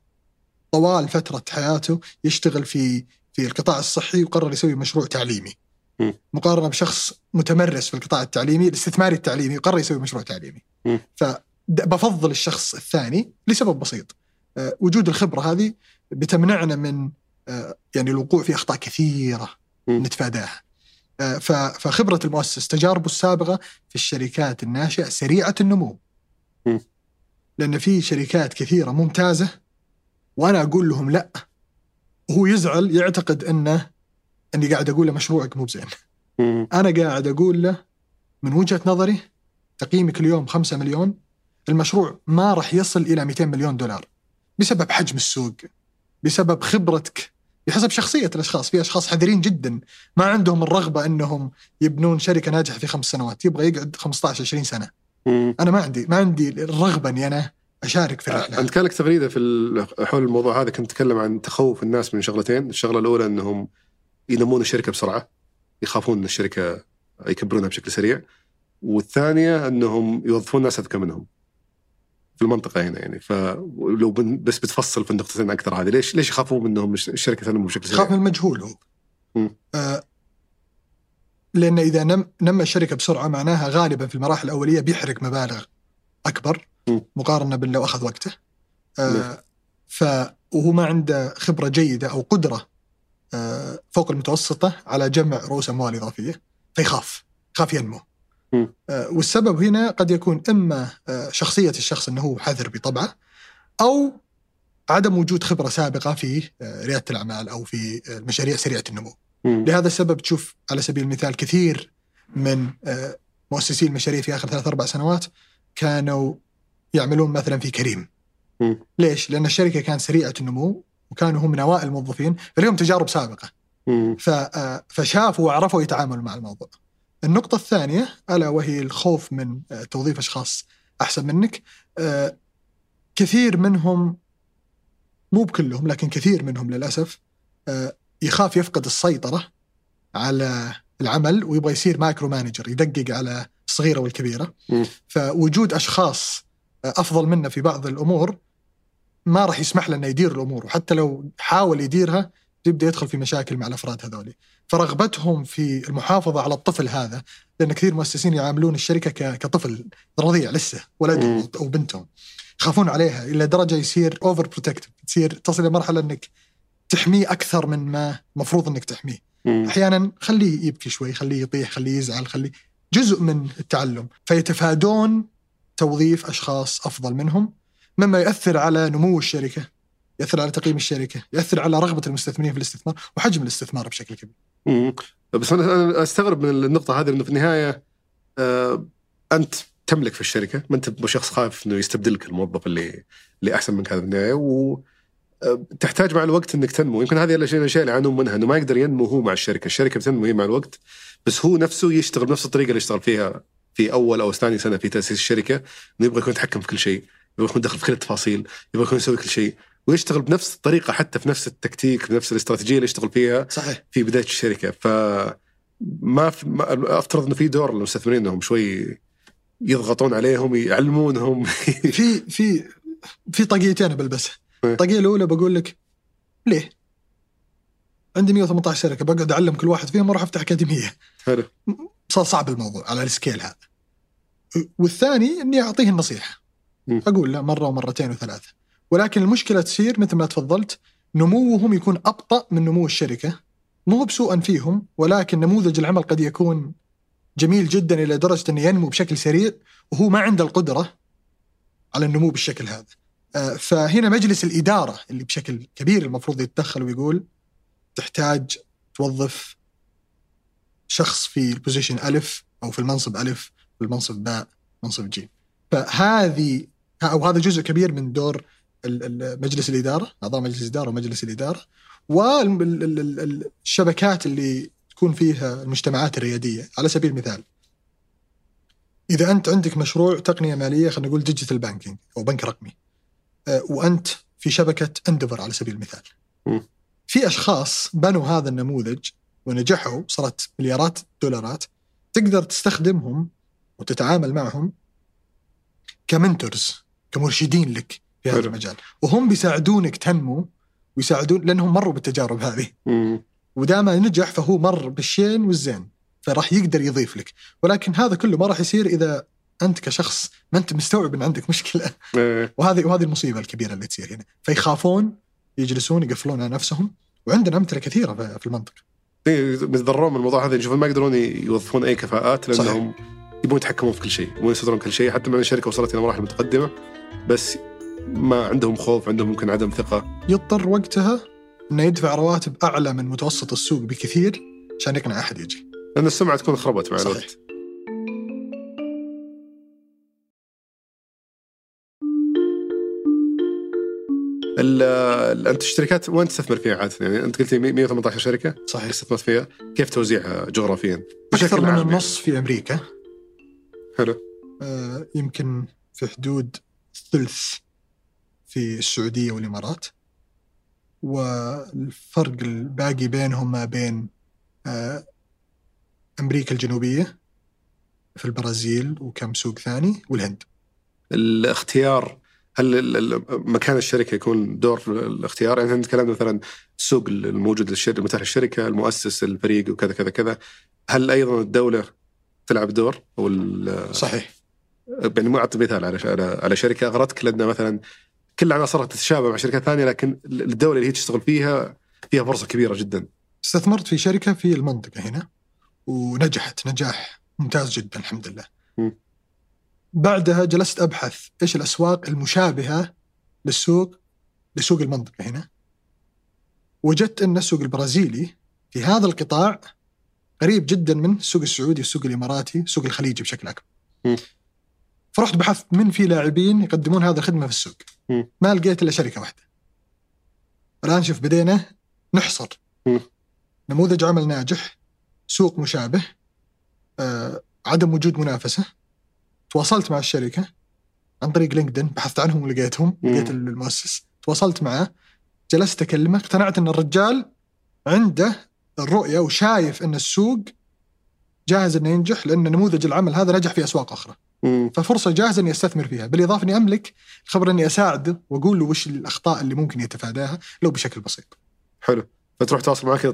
طوال فترة حياته يشتغل في في القطاع الصحي وقرر يسوي مشروع تعليمي، م. مقارنة بشخص متمرس في القطاع التعليمي الاستثماري التعليمي وقرر يسوي مشروع تعليمي. م. فبفضل الشخص الثاني لسبب بسيط، أه وجود الخبرة هذه بتمنعنا من أه يعني الوقوع في أخطاء كثيرة م. نتفاداها. أه فخبرة المؤسس، تجاربه السابقة في الشركات الناشئة سريعة النمو، م. لأن في شركات كثيرة ممتازة وأنا أقول لهم لا، وهو يزعل يعتقد أنه أني قاعد أقول له مشروعك مو بزين. أنا قاعد أقول له من وجهة نظري تقييمك اليوم خمسة مليون، المشروع ما رح يصل إلى مئتين مليون دولار بسبب حجم السوق، بسبب خبرتك، بحسب شخصية الأشخاص. في أشخاص حذرين جدا ما عندهم الرغبة أنهم يبنون شركة ناجحة في خمس سنوات، يبغى يقعد خمسة عشر عشرين سنة. أنا ما عندي ما عندي الرغبة أني أنا أشارك في الرحلة. أنت كان لك تغريدة في حول الموضوع هذا، كنت تتكلم عن تخوف الناس من شغلتين. الشغلة الأولى أنهم ينمون الشركة بسرعة، يخافون أن الشركة يكبرونها بشكل سريع، والثانية أنهم يوظفون ناس أذكى منهم في المنطقة هنا. يعني فلو بس بتفصل في النقطتين أكثر هذه، ليش ليش يخافون منهم الشركة تنمو بشكل سريع؟ خاف من المجهول هو. آه لأن إذا نم نمى الشركة بسرعة معناها غالبا في المراحل الأولية بيحرق مبالغ أكبر م. مقارنة بال لو أخذ وقته. آه ف وهو ما عنده خبرة جيدة أو قدرة آه فوق المتوسطة على جمع رؤوس أموال إضافية، فيخاف خاف ينمو. آه والسبب هنا قد يكون إما آه شخصية الشخص أنه هو حذر بطبعه، أو عدم وجود خبرة سابقة في آه ريادة الأعمال أو في آه المشاريع سريعة النمو. م. لهذا السبب تشوف على سبيل المثال كثير من آه مؤسسي المشاريع في آخر ثلاث أربع سنوات كانوا يعملون مثلا في كريم. م. ليش؟ لأن الشركة كانت سريعة النمو وكانوا هم من أوائل الموظفين، فلهم تجارب سابقة. فشافوا وعرفوا يتعاملوا مع الموضوع. النقطة الثانية ألا وهي الخوف من توظيف أشخاص أحسن منك. كثير منهم، مو بكلهم لكن كثير منهم للأسف، يخاف يفقد السيطرة على العمل ويبغى يصير مايكرو مانجر، يدقق على الصغيرة والكبيرة. م. فوجود أشخاص أفضل منه في بعض الأمور ما راح يسمح له أنه يدير الأمور، وحتى لو حاول يديرها يبدأ يدخل في مشاكل مع الأفراد هذولي. فرغبتهم في المحافظة على الطفل هذا، لأن كثير مؤسسين يعاملون الشركة كطفل رضيع لسه ولدهم أو بنتهم، يخافون عليها إلى درجة يصير أوفر بروتكتيف، تصير تصل لمرحلة أنك تحميه أكثر من ما مفروض أنك تحميه. م. أحيانا خليه يبكي شوي، خليه يطيح، خليه يزعل، خليه جزء من التعلم، فيتفادون توظيف أشخاص أفضل منهم، مما يؤثر على نمو الشركة، يأثر على تقييم الشركة، يأثر على رغبة المستثمرين في الاستثمار وحجم الاستثمار بشكل كبير. م. بس أنا أستغرب من النقطة هذه، إنه في النهاية آه أنت تملك في الشركة، ما أنت بشخص خايف إنه يستبدلك الموظف اللي اللي أحسن منك هذا في النهاية، و تحتاج مع الوقت انك تنمو. يمكن هذه الاشياء الاشياء اللي عنهم منها، انه ما يقدر ينمو هو مع الشركه، الشركه بتنمو هي مع الوقت، بس هو نفسه يشتغل بنفس الطريقه اللي اشتغل فيها في اول او ثاني سنه في تاسيس الشركه، انه يبغى يكون يتحكم في كل شيء، يبغى يكون دخل في كل التفاصيل، يبغى يكون يسوي كل شيء، ويشتغل بنفس الطريقه حتى في نفس التكتيك، بنفس الاستراتيجيه اللي يشتغل فيها. صحيح. في بدايه الشركه. فما افترض انه في دور للمستثمرين انهم شوي يضغطون عليهم، يعلمونهم. في في في طاقيتين بلبسها. الطاقية الأولى بقول لك ليه عندي مئة وثمانية عشر شركة بقعد أعلم كل واحد فيهم وأروح أفتح أكاديمية. حلو. صار صعب الموضوع على السكيل هذا. والثاني إني أعطيه النصيحة، م. أقول له مرة ومرتين وثلاثة، ولكن المشكلة تصير مثل ما تفضلت، نموهم يكون أبطأ من نمو الشركة، مو بسوءا فيهم، ولكن نموذج العمل قد يكون جميل جدا إلى درجة أنه ينمو بشكل سريع وهو ما عنده القدرة على النمو بالشكل هذا. فهنا مجلس الإدارة اللي بشكل كبير المفروض يتدخل ويقول تحتاج توظف شخص في البوزيشن ألف أو في المنصب ألف، في المنصب باء، منصب جيم. فهذه أو هذا جزء كبير من دور مجلس الإدارة، أعضاء مجلس الإدارة ومجلس الإدارة، والشبكات اللي تكون فيها المجتمعات الريادية. على سبيل المثال، إذا أنت عندك مشروع تقنية مالية، خلينا نقول ديجيتال بانكينج أو بنك رقمي، وأنت في شبكة أندفر على سبيل المثال، م. في أشخاص بنوا هذا النموذج ونجحوا، صارت مليارات دولارات، تقدر تستخدمهم وتتعامل معهم كمنتورز، كمرشدين لك في هذا المجال، وهم بيساعدونك تنمو ويساعدون لأنهم مروا بالتجارب هذه. مم. وداما نجح فهو مر بالشين والزين، فراح يقدر يضيف لك. ولكن هذا كله ما راح يصير إذا أنت كشخص ما أنت مستوعب أن عندك مشكلة. إيه. وهذه وهذه المصيبة الكبيرة اللي تصير هنا. فيخافون يجلسون يقفلون على نفسهم، وعندنا أمثلة كثيرة في المنطقة. يتضررون من الموضوع هذا، يشوفون ما يقدرون يوظفون أي كفاءات لأنهم صحيح. يبون يتحكمون في كل شيء، يبون يسيطرون كل شيء. حتى من الشركة وصلت إلى مراحل متقدمة بس ما عندهم خوف، عندهم ممكن عدم ثقة. يضطر وقتها إنه يدفع رواتب أعلى من متوسط السوق بكثير عشان يقنع أحد يجي، لأن السمعة تكون خربت مع الوقت. أنت الشركات وين تستثمر فيها عادة؟ يعني أنت قلت لي مئة وثمانية عشر شركة صحيح استثمرت فيها، كيف توزيعها جغرافيا؟ أكثر من النص في أمريكا. حلو. آه يمكن في حدود ثلث في السعودية والإمارات، والفرق الباقي بينهم ما بين آه أمريكا الجنوبية في البرازيل وكم سوق ثاني والهند. الاختيار، هل مكان الشركة يكون دور في الاختيار؟ يعني نتكلم مثلا السوق الموجود للشركة، متاح الشركة، المؤسس، الفريق وكذا كذا كذا، هل أيضا الدولة تلعب دور؟ أو صحيح. يعني مو أعطي مثال على على شركة أغرتك لأن مثلا كل عناصرها تتشابه مع شركات ثانية، لكن الدولة اللي هي تشتغل فيها فيها فرصة كبيرة جدا. استثمرت في شركة في المنطقة هنا ونجحت نجاح ممتاز جدا الحمد لله. م. بعدها جلست أبحث إيش الأسواق المشابهة للسوق لسوق المنطقة هنا، وجدت أن السوق البرازيلي في هذا القطاع قريب جدا من السوق السعودي، السوق الإماراتي، السوق الخليجي بشكل أكبر. م. فرحت بحثت من في لاعبين يقدمون هذا الخدمة في السوق، م. ما لقيت إلا شركة واحدة. الآن شوف بدينا نحصر م. نموذج عمل ناجح، سوق مشابه، آه، عدم وجود منافسة. تواصلت مع الشركة عن طريق لينكدين، بحثت عنهم ولقيتهم، لقيت المؤسس، تواصلت معه، جلست أكلمه، اقتنعت أن الرجال عنده الرؤية وشايف أن السوق جاهز أنه ينجح، لأن نموذج العمل هذا نجح في أسواق أخرى. مم. ففرصة جاهزة أني أستثمر فيها، بالإضافة أني أملك الخبر أني أساعده وأقول له وش الأخطاء اللي ممكن يتفاداها لو بشكل بسيط. حلو. فتروح تواصل معك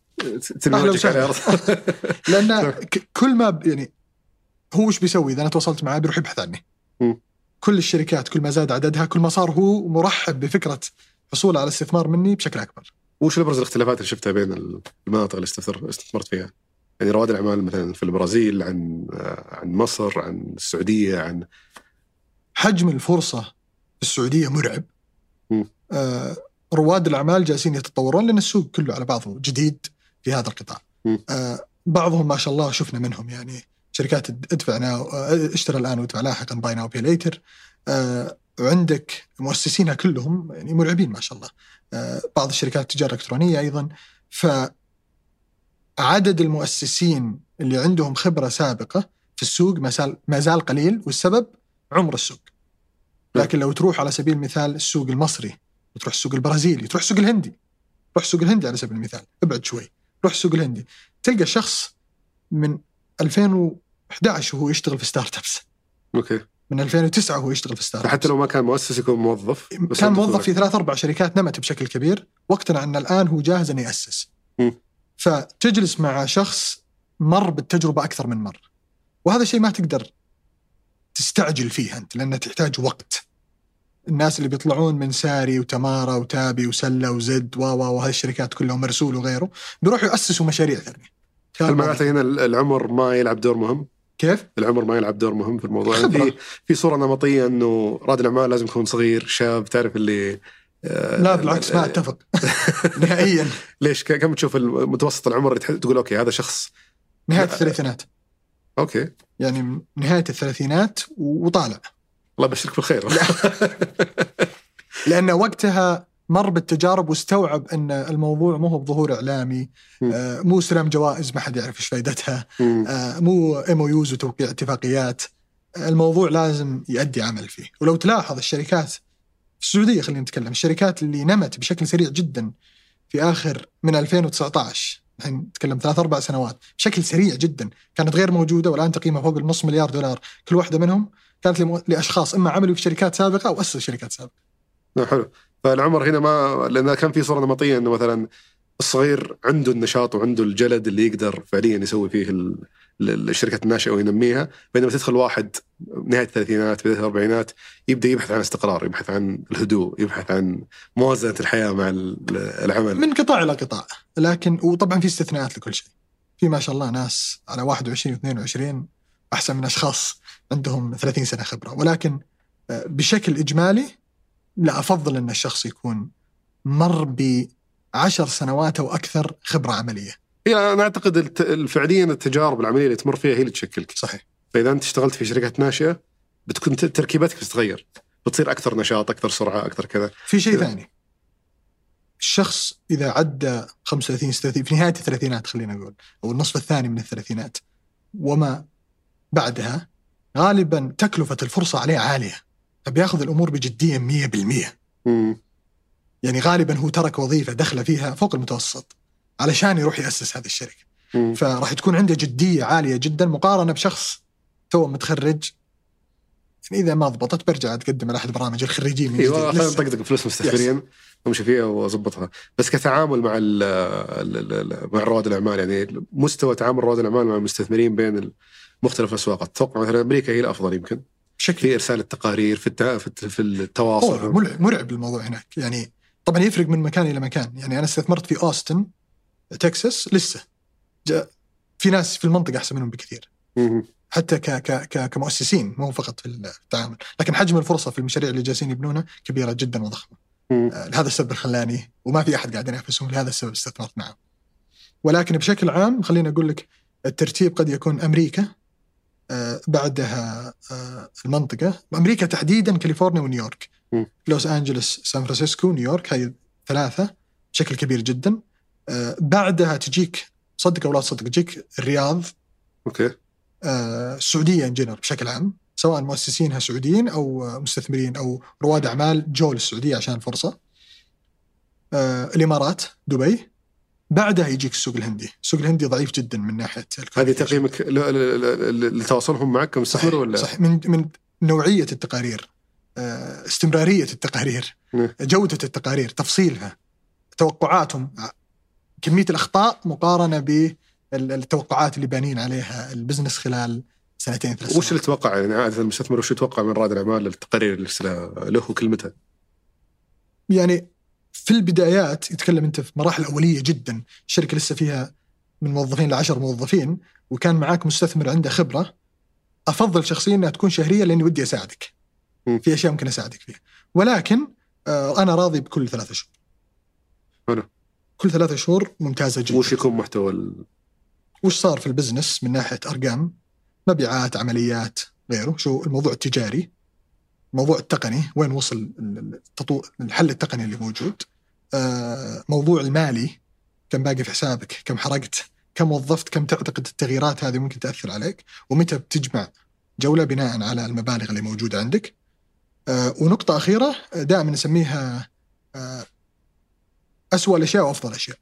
لأن كل ما يعني هو وش بيسوي إذا أنا تواصلت معه؟ بيروح يبحث عني. م. كل الشركات كل ما زاد عددها كل ما صار هو مرحب بفكرة حصول على استثمار مني بشكل أكبر. وش الأبرز الاختلافات اللي شفتها بين المناطق اللي استثمرت فيها؟ يعني رواد الأعمال مثلا في البرازيل عن عن مصر عن السعودية عن حجم الفرصة في السعودية مرعب. آه رواد الأعمال جالسين يتطورون لأن السوق كله على بعضه جديد في هذا القطاع. آه بعضهم ما شاء الله شفنا منهم يعني شركات ادفعنا اشترى الآن وادفع لاحقا باي ناو بي ليتر. وعندك مؤسسينها كلهم يعني مرعبين ما شاء الله. آه بعض الشركات التجارة الإلكترونية أيضا. فعدد المؤسسين اللي عندهم خبرة سابقة في السوق ما زال قليل، والسبب عمر السوق. لكن لو تروح على سبيل المثال السوق المصري، وتروح السوق البرازيلي، تروح السوق الهندي، روح السوق الهندي على سبيل المثال، ابعد شوي، روح السوق الهندي، تلقى شخص من ألفين وإحدى عشر وهو يشتغل في ستارت ابس. اوكي. من ألفين وتسعة وهو يشتغل في ستارت ابس. حتى لو ما كان مؤسس يكون موظف. كان موظف في ثلاث أربع شركات نمت بشكل كبير، واقتنع أن الآن هو جاهز أن يأسس. م. فتجلس مع شخص مر بالتجربة أكثر من مرة، وهذا شيء ما تقدر تستعجل فيه أنت، لأنه تحتاج وقت. الناس اللي بيطلعون من ساري وتمارا وتابي وسلة وزد واوا وهذه الشركات كلها مرسول وغيره بيروحوا يأسسوا مشاريع ثانية. هل معناته هنا العمر ما يلعب دور مهم؟ كيف؟ العمر ما يلعب دور مهم في الموضوع. يعني في في صورة نمطية إنه رائد الأعمال لازم يكون صغير شاب، تعرف اللي آه لا بالعكس ما أتفق نهائيا. ليش؟ كم تشوف المتوسط العمر اللي تقول أوكي هذا شخص نهاية الثلاثينات؟ أوكي، يعني نهاية الثلاثينات وطالع. الله يبشرك بالخير. لأن وقتها مر بالتجارب واستوعب أن الموضوع مو هو بظهور إعلامي، آه مو سلام جوائز ما حد يعرف إيش فائدتها، آه مو إم أو يوز وتوقيع اتفاقيات. الموضوع لازم يؤدي عمل فيه. ولو تلاحظ الشركات في السعودية، خلينا نتكلم الشركات اللي نمت بشكل سريع جدا في آخر من ألفين وتسعة عشر، الحين نتكلم ثلاث أربع سنوات، بشكل سريع جدا كانت غير موجودة، والآن تقييمها فوق النص مليار دولار. كل واحدة منهم كانت لأشخاص إما عملوا في شركات سابقة أو أسسوا شركات سابقة. حلو. فالعمر هنا ما، لأن كان في صورة نمطية إنه مثلا الصغير عنده النشاط وعنده الجلد اللي يقدر فعليا يسوي فيه الشركة الناشئة وينميها، بينما تدخل واحد نهاية الثلاثينات بداية الأربعينات يبدأ يبحث عن استقرار، يبحث عن الهدوء، يبحث عن موازنة الحياة مع العمل من قطاع إلى قطاع. لكن وطبعا في استثناءات لكل شيء. في ما شاء الله ناس على واحد وعشرين واثنين وعشرين أحسن من أشخاص عندهم ثلاثين سنة خبرة، ولكن بشكل إجمالي لا، أفضل أن الشخص يكون مر بعشر سنوات أو أكثر خبرة عملية. هي أنا أعتقد فعليا التجارب العملية اللي تمر فيها هي اللي تشكلك. صحيح. فإذا أنت اشتغلت في شركات ناشئة بتكون تركيبتك بتتغير، بتصير أكثر نشاط، أكثر سرعة، أكثر كذا. في شيء ثاني، الشخص إذا عدى خمسة وثلاثين ستة وثلاثين في نهاية الثلاثينات خلينا نقول، أو النصف الثاني من الثلاثينات وما بعدها، غالبا تكلفة الفرصة عليه عالية، فبياخذ الأمور بجدية مية بالمية. يعني غالبا هو ترك وظيفة دخل فيها فوق المتوسط علشان يروح يأسس هذه الشركة. مم. فراح تكون عنده جدية عالية جدا مقارنة بشخص تو متخرج. يعني إذا ما ضبطت برجع تقدم على أحد برامج الخريجين من أيوة جديد. طقطق فلوس مستثمرين أمشي فيها وأضبطها. بس كتعامل مع مع رواد الأعمال، يعني مستوى تعامل رواد الأعمال مع المستثمرين بين مختلف الأسواق، أتوقع مثلا أمريكا هي الأفضل يمكن بشكل في إرسال التقارير، في التع... في التواصل. مرعب الموضوع هناك. يعني طبعا يفرق من مكان إلى مكان. يعني أنا استثمرت في أوستن تكساس، لسه جاء في ناس في المنطقة أحسن منهم بكثير، حتى ك ك ك كمؤسسين، مو فقط في التعامل، لكن حجم الفرصة في المشاريع اللي جالسين يبنونها كبيرة جدا وضخمة. آه لهذا السبب خلاني، وما في أحد قاعد ينافسهم، لهذا السبب استثمرت معه. ولكن بشكل عام خلينا أقول لك الترتيب قد يكون أمريكا، آه بعدها آه المنطقة، أمريكا تحديدا كاليفورنيا ونيويورك، م. لوس أنجلوس، سان فرانسيسكو، نيويورك، هاي ثلاثة بشكل كبير جدا. آه بعدها تجيك، صدق أو لا تصدق، تجيك الرياض، أوكي. آه السعودية انجنر بشكل عام، سواء مؤسسينها سعوديين أو مستثمرين أو رواد أعمال جو للسعودية عشان الفرصة. آه الإمارات، دبي، بعدها يجيك السوق الهندي. السوق الهندي ضعيف جدا من ناحية هذه. تقييمك لتواصلهم معك كمستثمر ولا؟ صحيح. من من نوعية التقارير، آه استمرارية التقارير، م. جودة التقارير، تفصيلها، توقعاتهم، كمية الأخطاء مقارنة بالتوقعات اللي بانين عليها البزنس خلال سنتين ثلاث سنوات. وش اللي تتوقع يعني عادة المستثمر، وش يتوقع من رائد الأعمال التقارير اللي له وكلمتها؟ يعني في البدايات يتكلم أنت في مراحل أولية جدا، الشركة لسه فيها من موظفين لعشر موظفين، وكان معاك مستثمر عنده خبرة، أفضل شخصيا أنها تكون شهرية، لأني ودي أساعدك م. في أشياء ممكن أساعدك فيها. ولكن آه أنا راضي بكل ثلاثة شهور. أنا كل ثلاثة شهور ممتازة جدا. وش يكون محتوى ال... وش صار في البزنس من ناحية أرقام، مبيعات، عمليات، غيره، شو الموضوع التجاري، الموضوع التقني، وين وصل التطو... الحل التقني اللي موجود، آه موضوع المالي، كم باقي في حسابك، كم حرقت، كم وظفت، كم تعتقد التغييرات هذه ممكن تأثر عليك، ومتى بتجمع جولة بناء على المبالغ اللي موجودة عندك. آه ونقطة أخيرة دائما نسميها آه أسوأ الأشياء وأفضل الأشياء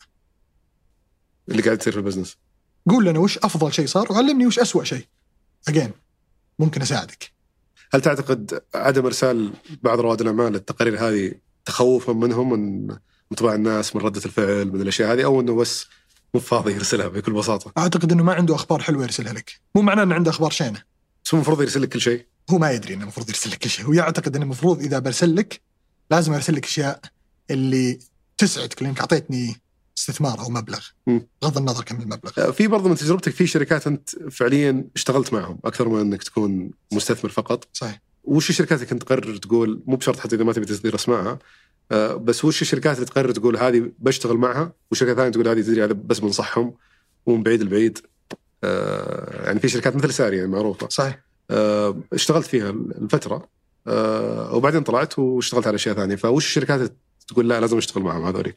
اللي قاعد تصير في البزنس. قول لنا وش أفضل شيء صار، وعلمني وش أسوأ شيء، أجين ممكن أساعدك. هل تعتقد عدم إرسال بعض رواد الأعمال التقارير هذه تخوفا منهم من انطباع الناس، من ردة الفعل، من الأشياء هذه، أو أنه بس مو فاضي يرسلها بكل بساطة؟ أعتقد أنه ما عنده أخبار حلوة يرسلها لك، مو معناه أنه عنده أخبار شينة، بس هو المفروض يرسل لك كل شيء. هو ما يدري أنه المفروض يرسل لك كل شيء، هو يعتقد أنه المفروض إذا برسل لك لازم يرسل لك أشياء اللي تسعدك، لأنك أعطيتني استثمار أو مبلغ، م. بغض النظر كم المبلغ. في برضو من تجربتك في شركات أنت فعليا اشتغلت معهم أكثر من أنك تكون مستثمر فقط. صحيح. وش الشركات اللي كنت تقرر تقول، مو بشرط حتى إذا ما تبي تصدير أسمائها، بس وش الشركات اللي تقرر تقول هذه بشتغل معها، وشركات ثانية تقول هذه تدري هذا بس بنصحهم ومن بعيد البعيد؟ يعني في شركات مثل ساري يعني معروفة. صحيح. اشتغلت فيها الفترة وبعدين طلعت واشتغلت على أشياء ثانية، فوش الشركات اللي تقول لا لازم اشتغل معهم هذولي؟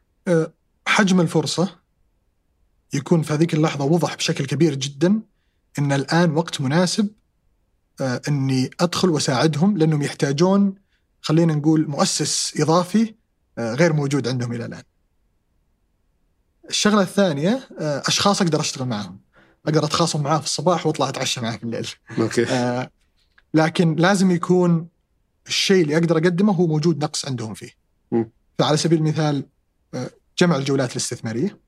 حجم الفرصة يكون في هذيك اللحظة وضح بشكل كبير جدا إن الآن وقت مناسب أني أدخل وساعدهم، لأنهم يحتاجون، خلينا نقول، مؤسس إضافي غير موجود عندهم إلى الآن. الشغلة الثانية، أشخاص أقدر أشتغل معهم، أقدر أتخاصم معاه في الصباح وأطلع أتعشى معاه في الليل. أوكي. آه لكن لازم يكون الشيء اللي أقدر أقدمه هو موجود نقص عندهم فيه. م. فعلى سبيل المثال جمع الجولات الاستثمارية،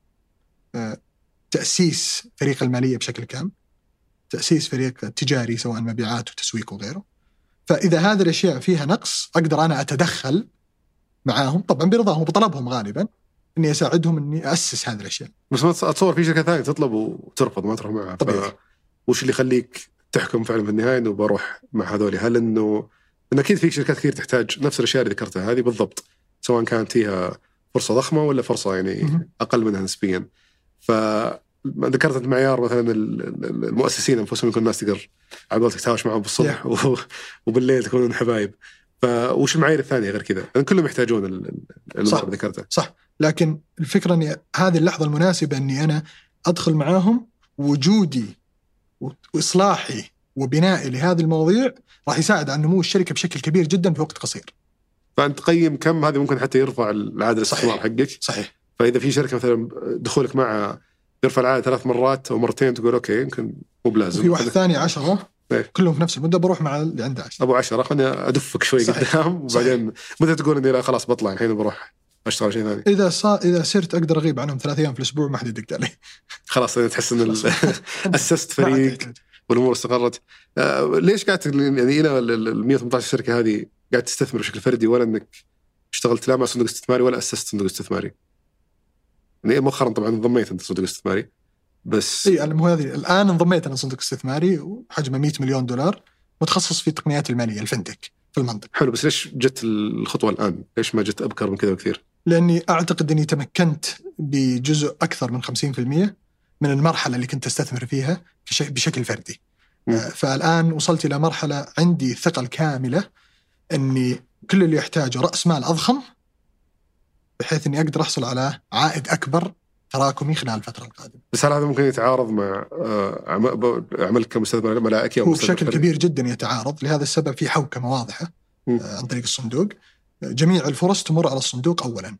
تأسيس فريق المالية بشكل كامل، تأسيس فريق تجاري سواء مبيعات وتسويق وغيره. فإذا هذه الأشياء فيها نقص أقدر أنا أتدخل معاهم، طبعا برضاهم وبطلبهم غالبا، إني أساعدهم إني أسس هذه الأشياء. بس ما أتصور في شركة ثانية تطلب وترفض ما تروح معها. طبيعي. وش اللي يخليك تحكم فعلا في النهاية إنه بروح مع هذولي؟ هل إنه إن أكيد في شركات كثير تحتاج نفس الأشياء اللي ذكرتها هذه بالضبط، سواء كانت فيها فرصة ضخمة ولا فرصة يعني أقل منها نسبيا. فذكرت أنت معيار مثلا المؤسسين أنفسهم يكون الناس تقدر عقولتك تهاوش معهم بالصبح yeah. وبالليل تكونون حبايب. فوش المعايير الثانية غير كذا؟ لأن كلهم يحتاجون المعيار ذكرته. صح، لكن الفكرة أني هذه اللحظة المناسبة أني أنا أدخل معاهم، وجودي وإصلاحي وبنائي لهذه المواضيع راح يساعد على نمو الشركة بشكل كبير جدا في وقت قصير. فأنت تقيم كم هذه ممكن حتى يرفع العائد الاستثمار حقك. صحيح. فإذا في شركة مثلا دخولك معها يرفع العائد ثلاث مرات أو مرتين تقول أوكي يمكن مو بلازم. في واحد ثاني عشرة إيه؟ كلهم في نفس المدة بروح مع اللي عنده عشرة. أبو عشرة خلني أدفك شوي صحيح. قدام وبعدين متى تقول إني لا خلاص بطلع الحين بروح أشتغل شيء ثاني. إذا صار إذا صرت أقدر أغيب عنهم ثلاث أيام في الأسبوع ما حد يدق علي. خلاص تحس إن أسست فريق والأمور استقرت. آه ليش قاعد يعني إلى ال مئة وثمانية عشر شركة هذه قاعد تستثمر بشكل فردي، ولا إنك اشتغلت لا مع صندوق استثماري ولا أسست صندوق استثماري؟ يعني مؤخرا طبعا انضميت أنت صندوق استثماري بس. إيه أنا مو هذه الآن انضميت أنا صندوق استثماري وحجمه مئة مليون دولار متخصص في التقنيات المالية الفنتك في المنطقة. حلو، بس ليش جت الخطوة الآن؟ ليش ما جت أبكر من كذا بكثير؟ لأني أعتقد أني تمكنت بجزء أكثر من خمسين بالمئة من المرحلة اللي كنت أستثمر فيها بشكل فردي. م. فالآن وصلت إلى مرحلة عندي ثقة كاملة أني كل اللي يحتاجه رأس مال أضخم بحيث أني أقدر أحصل على عائد أكبر تراكمي خلال الفترة القادمة. بس هل هذا ممكن يتعارض مع عملك كمستثمر ملائكي؟ هو بشكل كبير جدا يتعارض، لهذا السبب في حوكمة واضحة م. عن طريق الصندوق. جميع الفرص تمر على الصندوق أولا.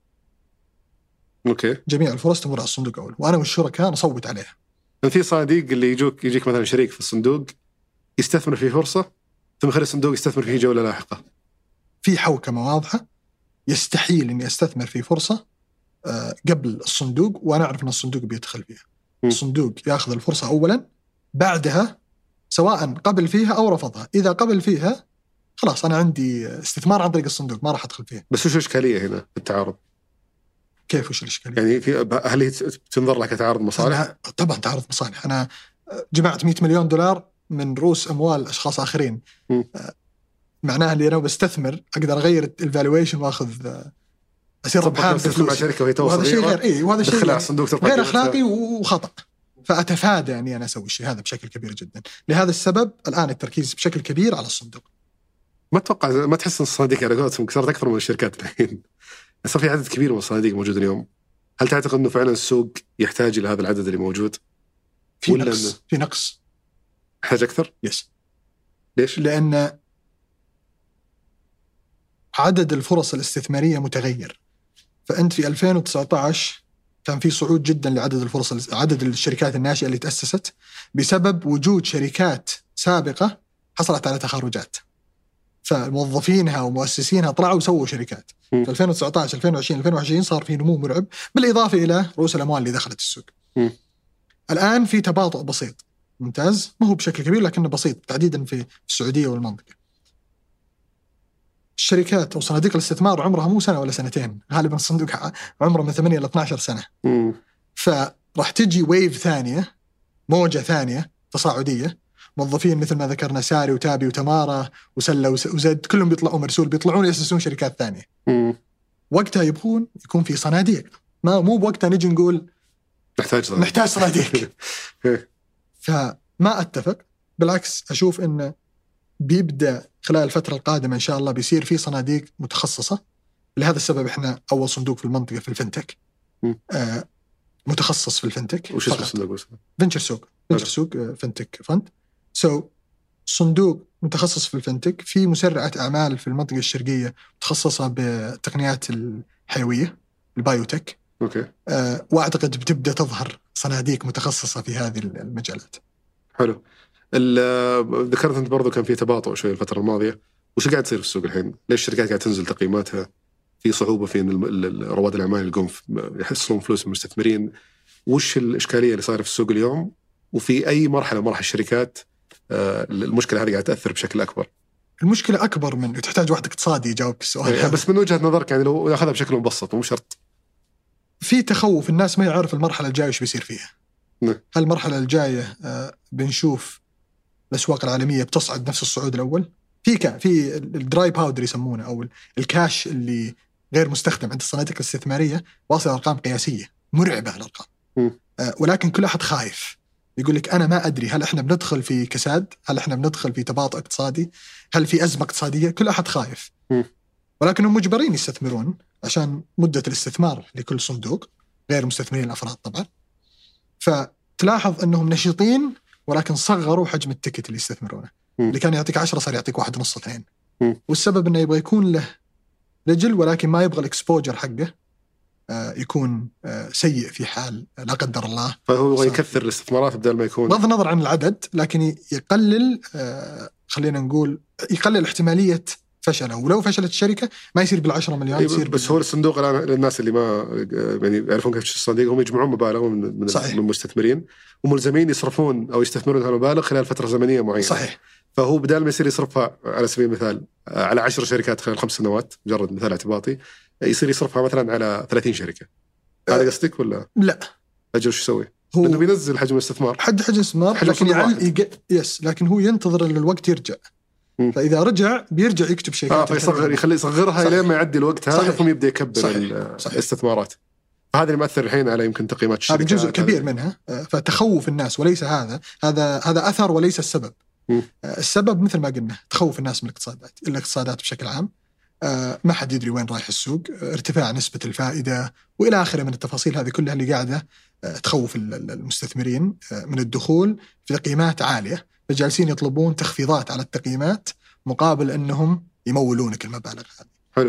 أوكي. جميع الفرص تمر على الصندوق أولا، وأنا والشركاء نصوت عليها. في صناديق اللي يجوك يجيك مثلا شريك في الصندوق يستثمر في فرصة ثم يخلي الصندوق يستثمر في جولة لاحقة. في حوكمة واضحة، يستحيل إني أستثمر في فرصة قبل الصندوق وأنا أعرف أن الصندوق بيدخل فيها. م. الصندوق يأخذ الفرصة أولا، بعدها سواء قبل فيها أو رفضها. إذا قبل فيها خلاص أنا عندي استثمار عن طريق الصندوق ما راح أدخل فيها. بس وش الإشكالية هنا في التعارض؟ كيف وش الإشكالية؟ يعني في هل هي تنظر لك تعارض مصالح؟ طبعا تعارض مصالح. أنا جمعت مئة مليون دولار من رؤوس أموال أشخاص آخرين. م. معناها اللي أنا بستثمر أقدر أغير الفالويشن وأخذ أصير ربحان مع شركة وهي توصل. وهذا شيء غير إيه وهذا شيء يعني غير أخلاقي وخطأ. فأتفادى يعني أنا أسوي الشيء هذا بشكل كبير جدا. لهذا السبب الآن التركيز بشكل كبير على الصندوق. ما أتوقع ما تحس أن الصناديق على قولتهم صارت أكثر من الشركات الحين، صار في عدد كبير من الصناديق موجود اليوم. هل تعتقد أنه فعلا السوق يحتاج إلى هذا العدد اللي موجود؟ في نقص. في نقص. يحتاج أكثر؟ يس. ليش؟ لأن عدد الفرص الاستثمارية متغير. فأنت في ألفين وتسعة عشر كان في صعود جدا لعدد الفرص، عدد الشركات الناشئة اللي تأسست بسبب وجود شركات سابقة حصلت على تخارجات، فموظفينها ومؤسسينها طلعوا وسووا شركات. في ألفين وتسعة عشر ألفين وعشرين ألفين وواحد وعشرين صار في نمو مرعب، بالإضافة إلى رؤوس الأموال اللي دخلت السوق. م. الآن في تباطؤ بسيط ممتاز، ما هو بشكل كبير لكنه بسيط تحديدا في السعودية والمنطقة. الشركات أو صناديق الاستثمار عمرها مو سنة ولا سنتين، غالبا الصندوق عمره من ثمانية إلى اثنا عشر سنة. م. فراح تجي ويف ثانية، موجة ثانية تصاعدية، موظفين مثل ما ذكرنا ساري وتابي وتمارا وسلة وزد كلهم بيطلعوا مرسول، بيطلعون يأسسون شركات ثانية. م. وقتها يبغون يكون في صناديق، ما مو بوقتها نجي نقول نحتاج صناديق. نحتاج صناديق. فما أتفق، بالعكس أشوف إن بيبدأ خلال الفترة القادمة إن شاء الله بيصير في صناديق متخصصة. لهذا السبب إحنا أول صندوق في المنطقة في الفنتك، آه متخصص في الفنتك. وش اسم الصندوق؟ فينشر سوق. فينشر سوق فنتك فند. سو so, صندوق متخصص في الفنتك، في مسرعة أعمال في المنطقة الشرقية متخصصة بالتقنيات الحيوية البايوتك. أوكي. آه وأعتقد بتبدأ تظهر صناديق متخصصة في هذه المجالات. حلو. ذكرت أنت برضو كان في تباطؤ شوي الفترة الماضية، وش قاعد تصير في السوق الحين؟ ليش الشركات قاعد تنزل تقييماتها؟ في صعوبة في رواد الأعمال يقوم يحصلون فلوس من المستثمرين. وش الإشكالية اللي صايرة في السوق اليوم؟ وفي أي مرحلة مرحلة الشركات المشكلة هذه قاعدة تأثر بشكل أكبر؟ المشكلة أكبر من تحتاج واحد اقتصادي يجاوبك السؤال يعني بس من وجهة نظرك يعني لو ناخذها بشكل مبسط مو شرط. في تخوف، الناس ما يعرف المرحلة الجاية وش بيصير فيها. م. هل المرحلة الجاية بنشوف الأسواق العالمية بتصعد نفس الصعود الأول؟ في كا في الدراي باودر يسمونه أو الكاش اللي غير مستخدم عند الصناديق الاستثمارية واصل أرقام قياسية مرعبة الأرقام. م. ولكن كل أحد خايف، يقول لك أنا ما أدري هل إحنا بندخل في كساد، هل إحنا بندخل في تباطؤ اقتصادي، هل في أزمة اقتصادية. كل أحد خايف، م. ولكنهم مجبرين يستثمرون عشان مدة الاستثمار لكل صندوق، غير مستثمرين الأفراد طبعا. فتلاحظ أنهم نشيطين ولكن صغروا حجم التكت اللي يستثمرونه. م. اللي كان يعطيك عشرة صار يعطيك واحد ونص اثنين. م. والسبب أنه يبغى يكون له رجل ولكن ما يبغى الإكسبوجر حقه يكون سيء في حال لا قدر الله. فهو يكثر الاستثمارات بدل ما يكون بغض النظر عن العدد، لكن يقلل خلينا نقول يقلل احتمالية فشله. ولو فشلت الشركة ما يصير بالعشرة مليون يصير. بس هو الصندوق الآن للناس اللي ما يعني يعرفون كيف الصندوق، هم يجمعون مبالغ من من المستثمرين وملزمين يصرفون أو يستثمرون هذه المبالغ خلال فترة زمنية معينة. صحيح. فهو بدال ما يصير يصرفها على سبيل المثال على عشر شركات خلال خمس سنوات، مجرد مثال اعتباطي، يصير يصرفها مثلا على ثلاثين شركة. هذا قصدك ولا لا؟ أجل شو يسوي؟ لأنه بينزل حجم الاستثمار. حد حجم الاستثمار لكن يعل يج... يس لكن هو ينتظر أن الوقت يرجع. م. فإذا رجع بيرجع يكتب شيء. آه فيصغر يخلي يصغرها لين ما يعدي الوقت هذا ثم يبدأ يكبر الاستثمارات. فهذا اللي مأثر الحين على يمكن تقييمات الشركات. هذا جزء كبير منها. فتخوف الناس وليس هذا هذا هذا أثر وليس السبب. م. السبب مثل ما قلنا تخوف الناس من الاقتصادات الاقتصادات بشكل عام. ما حد يدري وين رايح السوق، ارتفاع نسبة الفائدة وإلى آخره من التفاصيل هذه كلها اللي قاعدة تخوف المستثمرين من الدخول في تقييمات عالية. فجالسين يطلبون تخفيضات على التقييمات مقابل أنهم يمولونك المبالغ هذه. حلو.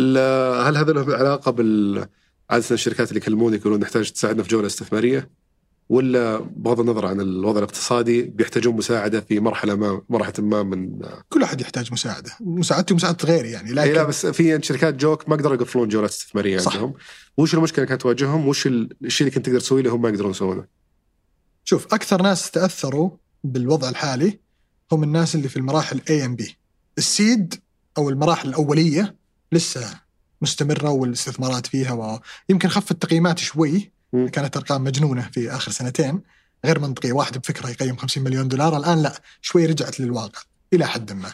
هل هذا له علاقة بال عادة الشركات اللي يكلمون يقولون نحتاج تساعدنا في جولة استثمارية، ولا بغض النظر عن الوضع الاقتصادي بيحتاجون مساعدة في مرحلة ما مرحلة ما من كل أحد يحتاج مساعدة، مساعدته مساعدة غيري يعني. لكن لا بس في شركات جوك ما قدروا يقفلون جولات استثمارية صح. عندهم. وش المشكلة اللي كانت تواجههم؟ وش الشيء اللي كنت تقدر تسويه لهم ما يقدرون يسوونه؟ شوف، أكثر ناس تأثروا بالوضع الحالي هم الناس اللي في المراحل A and B. السيد أو المراحل الأولية لسه مستمرة والاستثمارات فيها، ويمكن خفت التقييمات شوي. م. كانت أرقام مجنونة في آخر سنتين غير منطقية. واحد بفكرة يقيم خمسين مليون دولار، الآن لا، شوي رجعت للواقع إلى حد ما.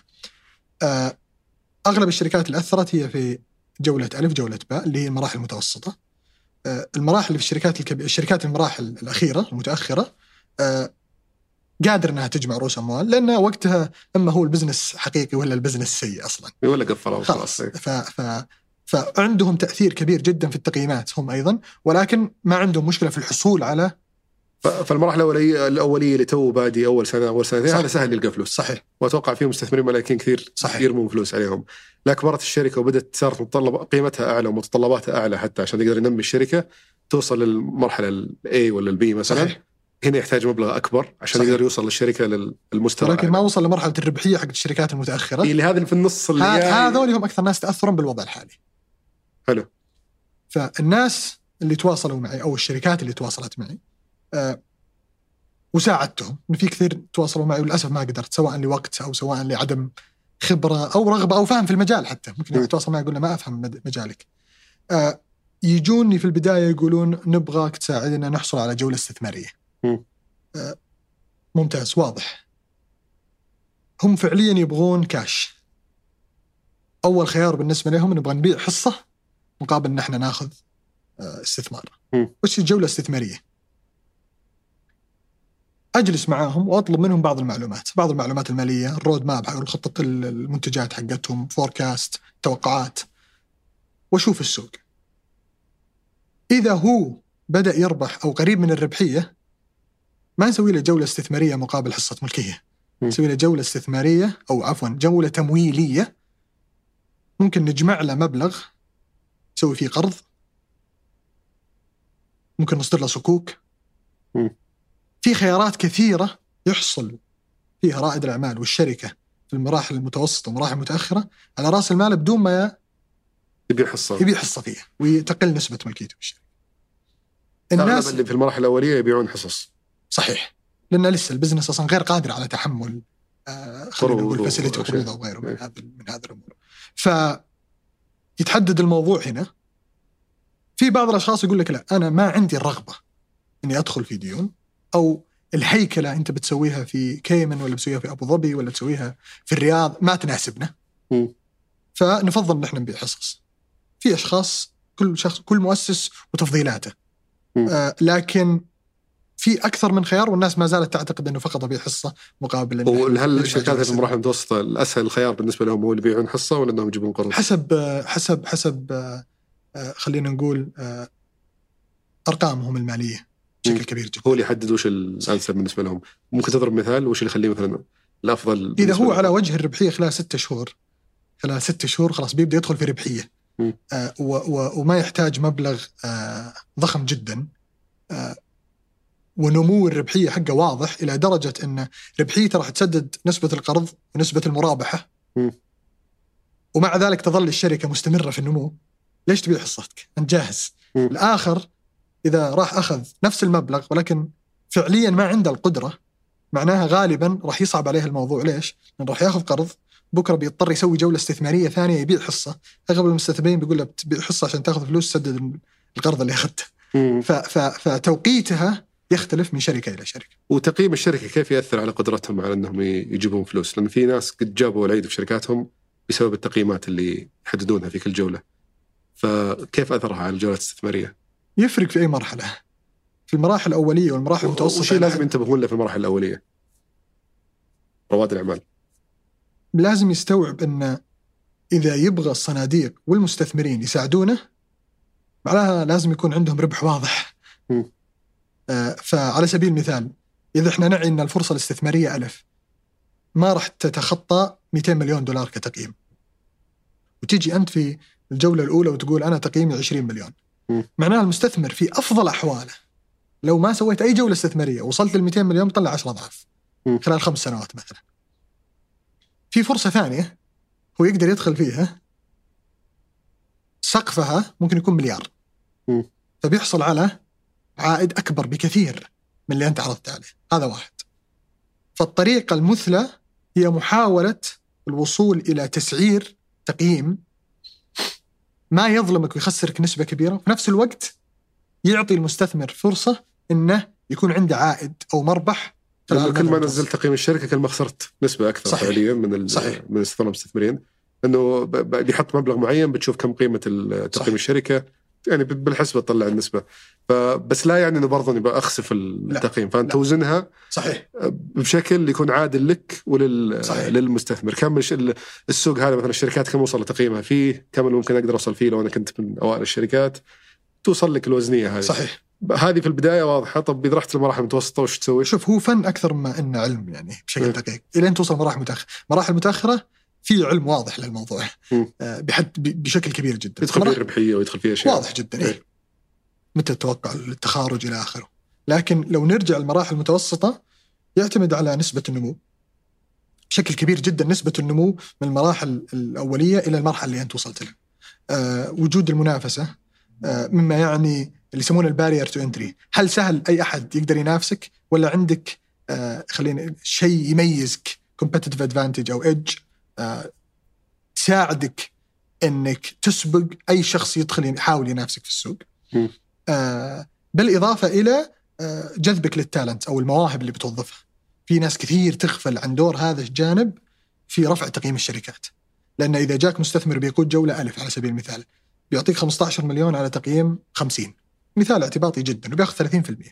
أغلب الشركات اللي أثرت هي في جولة ألف جولة باء اللي هي المراحل المتوسطة. المراحل اللي في الشركات الكبيرة، الشركات المراحل الأخيرة المتأخرة قادر أنها تجمع رؤوس أموال، لأن وقتها إما هو البزنس حقيقي ولا البزنس سيء أصلا ولا قفلوا خلاص. ف... ف... فعندهم تأثير كبير جدا في التقييمات هم أيضا، ولكن ما عندهم مشكلة في الحصول على. فالمراحل الأولية الأولية اللي تو بادي أول سنة أول سنتين هذا سهل يلقى فلوس. صحيح. وأتوقع فيه مستثمرين ملاكين كثير صحيح. يرمون فلوس عليهم. لا كبرت الشركة وبدت صارت متطلب قيمتها أعلى ومتطلباتها أعلى حتى عشان يقدر ينمي الشركة توصل للمرحلة ال A ولا ال B مثلا. صحيح. هنا يحتاج مبلغ أكبر عشان صحيح. يقدر يوصل للشركة للمستوى، لكن ما وصل لمرحلة الربحية حق الشركات المتأخرة. اللي هذا في النص اللي هذول هم أكثر ناس تأثرا بالوضع الحالي. حلو. فالناس اللي تواصلوا معي أو الشركات اللي تواصلت معي أه وساعدتهم، إن في كثير تواصلوا معي وللأسف ما قدرت، سواء لوقت أو سواء لعدم خبرة أو رغبة أو فهم في المجال. حتى ممكن يتواصل معي يقول ما أفهم مجالك. أه يجوني في البداية يقولون نبغاك تساعدنا نحصل على جولة استثمارية. أه ممتاز، واضح. هم فعليا يبغون كاش. أول خيار بالنسبة لهم نبغى نبيع حصة مقابل أن احنا ناخذ استثمار. وش الجولة الاستثمارية؟ أجلس معاهم وأطلب منهم بعض المعلومات بعض المعلومات المالية، الرود ماب حق الخطة المنتجات حقتهم، فوركاست، توقعات، وأشوف السوق. إذا هو بدأ يربح أو قريب من الربحية ما نسوي له جولة استثمارية مقابل حصة ملكية، نسوي له جولة استثمارية أو عفوا جولة تمويلية. ممكن نجمع له مبلغ نسوي فيه قرض، ممكن نصدر له صكوك. م. في خيارات كثيرة يحصل فيها رائد الأعمال والشركة في المراحل المتوسطة والمراحل المتأخرة على رأس المال بدون ما يبيع حصة يبيع حصة فيها ويتقل نسبة ملكيته بالشركة. الناس اللي في المراحل الأولية يبيعون حصص. صحيح، لأن لسه البزنس أصلا غير قادر على تحمل آه خلينا نقول فاسيلتي وقروض أو غيره من هذا من هذا الأمور. فيتحدد الموضوع هنا. في بعض الأشخاص يقول لك لا أنا ما عندي الرغبة إني أدخل في ديون، أو الهيكلة أنت بتسويها في كيمن ولا بتسويها في أبو ظبي ولا بتسويها في الرياض ما تناسبنا، م. فنفضل نحن نبيع حصص. في أشخاص كل شخص كل مؤسس وتفضيلاته، آه لكن في أكثر من خيار والناس ما زالت تعتقد أنه فقط أبيع حصة مقابل. وهل الشركات في المراحل المتوسطة الأسهل الخيار بالنسبة لهم هو اللي يبيعون حصة ولا أنهم يجيبون قرض؟ حسب حسب حسب آه خلينا نقول آه أرقامهم المالية بشكل كبير جدا. هو اللي يحدد وش الأنسب بالنسبة لهم. ممكن تضرب مثال وش اللي يخليه مثلا الأفضل إذا هو على وجه الربحية خلال ستة شهور خلال ستة شهور خلاص بيبدأ يدخل في ربحية آه و و وما يحتاج مبلغ آه ضخم جدا آه ونمو الربحية حقه واضح إلى درجة أن ربحيته راح تسدد نسبة القرض ونسبة المرابحة م. ومع ذلك تظل الشركة مستمرة في النمو. ليش تبيع حصتك؟ أنت جاهز. م. الآخر إذا راح أخذ نفس المبلغ ولكن فعليا ما عنده القدرة، معناها غالبا راح يصعب عليه الموضوع. ليش؟ لأنه راح يأخذ قرض، بكرة بيضطر يسوي جولة استثمارية ثانية يبيع حصة. أغلب المستثمرين بيقول له بتبيع حصة عشان تأخذ فلوس سدد القرض اللي أخذته. فتوقيتها يختلف من شركة إلى شركة. وتقييم الشركة كيف يأثر على قدرتهم على أنهم يجيبون فلوس؟ لأن في ناس قد جابوا العيد في شركاتهم بسبب التقييمات اللي يحددونها في كل جولة. فكيف أثرها على الجولات الاستثمارية؟ يفرق في أي مرحلة. في المراحل الأولية والمراحل المتوسطة وشي لازم ينتبهون له في المراحل الأولية رواد الأعمال؟ لازم يستوعب أن إذا يبغى الصناديق والمستثمرين يساعدونه معناها لازم يكون عندهم ربح واضح. م. آه فعلى سبيل المثال إذا إحنا نعي أن الفرصة الاستثمارية ألف، ما راح تتخطى مئتين مليون دولار كتقييم، وتيجي أنت في الجولة الأولى وتقول أنا تقييمي عشرين مليون، م. معناها المستثمر في أفضل أحواله لو ما سويت أي جولة استثمارية وصلت للمئتين مليون طلع عشرة أضعاف خلال خمس سنوات مثلا. في فرصة ثانية هو يقدر يدخل فيها سقفها ممكن يكون مليار، م. فبيحصل على عائد أكبر بكثير من اللي أنت عرضت عليه. هذا واحد. فالطريقة المثلى هي محاولة الوصول إلى تسعير تقييم ما يظلمك ويخسرك نسبة كبيرة، في نفس الوقت يعطي المستثمر فرصة إنه يكون عنده عائد أو مربح. كل ما نزل تقييم الشركة كل ما خسرت نسبة أكثر. صحيح. فعليا من من الاستثمار المستثمرين إنه بيحط مبلغ معين بتشوف كم قيمة تقييم الشركة، يعني بالحسبة تطلع النسبة. فبس لا يعني إنه برضه يبقى أخسف التقييم، فأنت توزنها صحيح بشكل يكون عادل لك وللمستثمر. كم السوق هذا مثلا الشركات كم وصل تقييمها فيه، كم اللي ممكن أقدر أوصل فيه لو أنا كنت من أوائل الشركات، توصل لك الوزنية هذه. صحيح. هذه في البداية واضحة. طب إذا رحت المراحل المتوسطة وش تسوي؟ شوف هو فن أكثر ما إنه علم يعني بشكل دقيق. إلى أن توصل مراحل متأخرة. مراحل متأخرة في علم واضح للموضوع آه بحد بشكل كبير جدا. يدخل فيه الربحية ويدخل فيه أشياء واضح جدا. إيه؟ متى تتوقع التخارج إلى آخره. لكن لو نرجع المراحل المتوسطة يعتمد على نسبة النمو بشكل كبير جدا. نسبة النمو من المراحل الأولية إلى المرحلة اللي أنت وصلت لها. آه وجود المنافسة آه مما يعني اللي يسمونه البارير تو انتري. هل سهل أي أحد يقدر ينافسك ولا عندك آه خلينا شيء يميزك competitive advantage أو edge آه تساعدك أنك تسبق أي شخص يدخل يحاول ينافسك في السوق. آه بالإضافة إلى آه جذبك للتالنت أو المواهب اللي بتوظفها. في ناس كثير تغفل عن دور هذا الجانب في رفع تقييم الشركات، لأن إذا جاك مستثمر بيقود جولة ألف على سبيل المثال بيعطيك خمسة عشر مليون على تقييم خمسين، مثال اعتباطي جدا، وبياخذ ثلاثين بالمئة.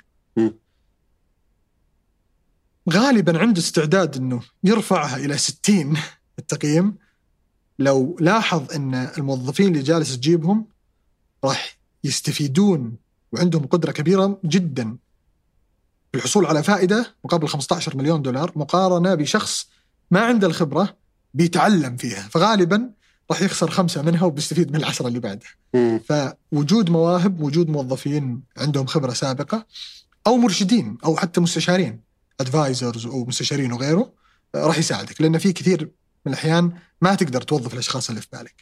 غالبا عنده استعداد أنه يرفعها إلى ستين التقييم لو لاحظ أن الموظفين اللي جالس تجيبهم راح يستفيدون وعندهم قدرة كبيرة جدا بالحصول على فائدة مقابل خمسة عشر مليون دولار، مقارنة بشخص ما عنده الخبرة بيتعلم فيها، فغالبا راح يخسر خمسة منها وبيستفيد من العشرة اللي بعدها. فوجود مواهب، وجود موظفين عندهم خبرة سابقة أو مرشدين أو حتى مستشارين advisors أو مستشارين وغيره راح يساعدك، لأن في كثير من الأحيان ما تقدر توظف الأشخاص اللي في بالك.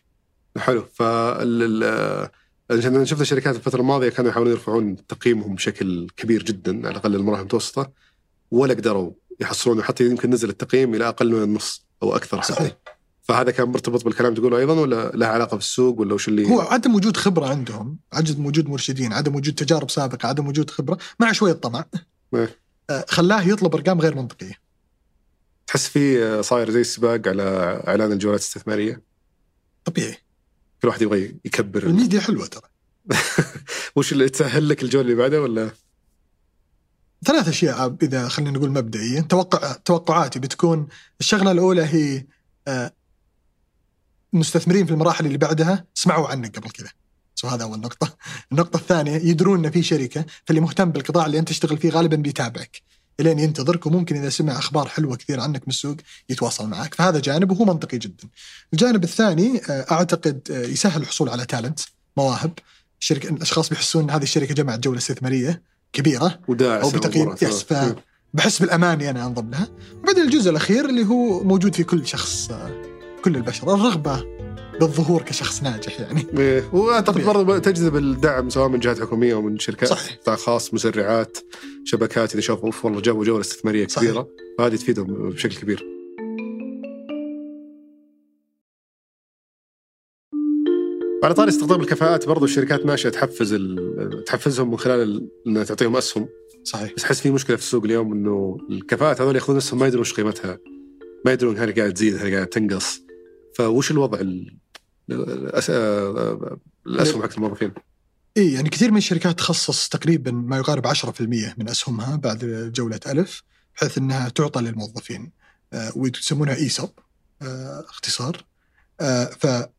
حلو. فال أنا شفت الشركات الفترة الماضية كانوا يحاولون يرفعون تقييمهم بشكل كبير جدا على الأقل المراحل المتوسطة، ولا قدروا يحصلون، حتى يمكن نزل التقييم إلى أقل من النص أو أكثر حتى. فهذا كان مرتبط بالكلام تقوله أيضا، ولا له علاقة بالسوق، ولا وش اللي هو عدم وجود خبرة عندهم، عدم وجود مرشدين، عدم وجود تجارب سابقة، عدم وجود خبرة مع شوية طمع إيه؟ خلاه يطلب أرقام غير منطقية. تحس فيه صاير زي السباق على إعلان الجولات الاستثمارية؟ طبيعي، كل واحد يبغى يكبر. الميديا حلوة ترى. وش اللي تسهل لك الجولة اللي بعدها؟ ولا ثلاث أشياء إذا خلينا نقول مبدئيا. توقع توقعاتي بتكون الشغلة الأولى هي آه المستثمرين في المراحل اللي بعدها سمعوا عنك قبل كذا، سو هذا أول نقطة. النقطة الثانية يدرون إن في شركة، فاللي مهتم بالقطاع اللي أنت تشتغل فيه غالبا بيتابعك إلين ينتظرك، وممكن إذا سمع أخبار حلوة كثير عنك من السوق يتواصل معك، فهذا جانب وهو منطقي جدا. الجانب الثاني أعتقد يسهل الحصول على تالنت، مواهب. الشركة الأشخاص بيحسون إن هذه الشركة جمعت جولة استثمارية كبيرة أو بتقييم يس، فبحس بالأماني أنا أنضم لها. وبعدين الجزء الأخير اللي هو موجود في كل شخص، كل البشر، الرغبة بالظهور كشخص ناجح يعني. إيه. وأعتقد برضو تجذب الدعم سواء من جهات حكومية أو من شركات قطاع خاص، مسرعات، شبكات، إذا شافوا والله جابوا جولة استثمارية كبيرة، فهذه تفيدهم بشكل كبير. على طاري استخدام الكفاءات، برضو الشركات ناشئة تحفز ال... تحفزهم من خلال إنها تعطيهم أسهم. صحيح. بس حس في مشكلة في السوق اليوم إنه الكفاءات هذول يأخذون أسهم ما يدرون وش قيمتها، ما يدرون هل قاعد تزيد هل قاعد تنقص. فوش الوضع ال... الأس... الأسهم حق الموظفين؟ إيه يعني كثير من الشركات تخصص تقريبا ما يقارب عشرة بالمئة من أسهمها بعد جولة ألف بحيث أنها تعطى للموظفين، آه ويسمونها إيسوب آه اختصار. آه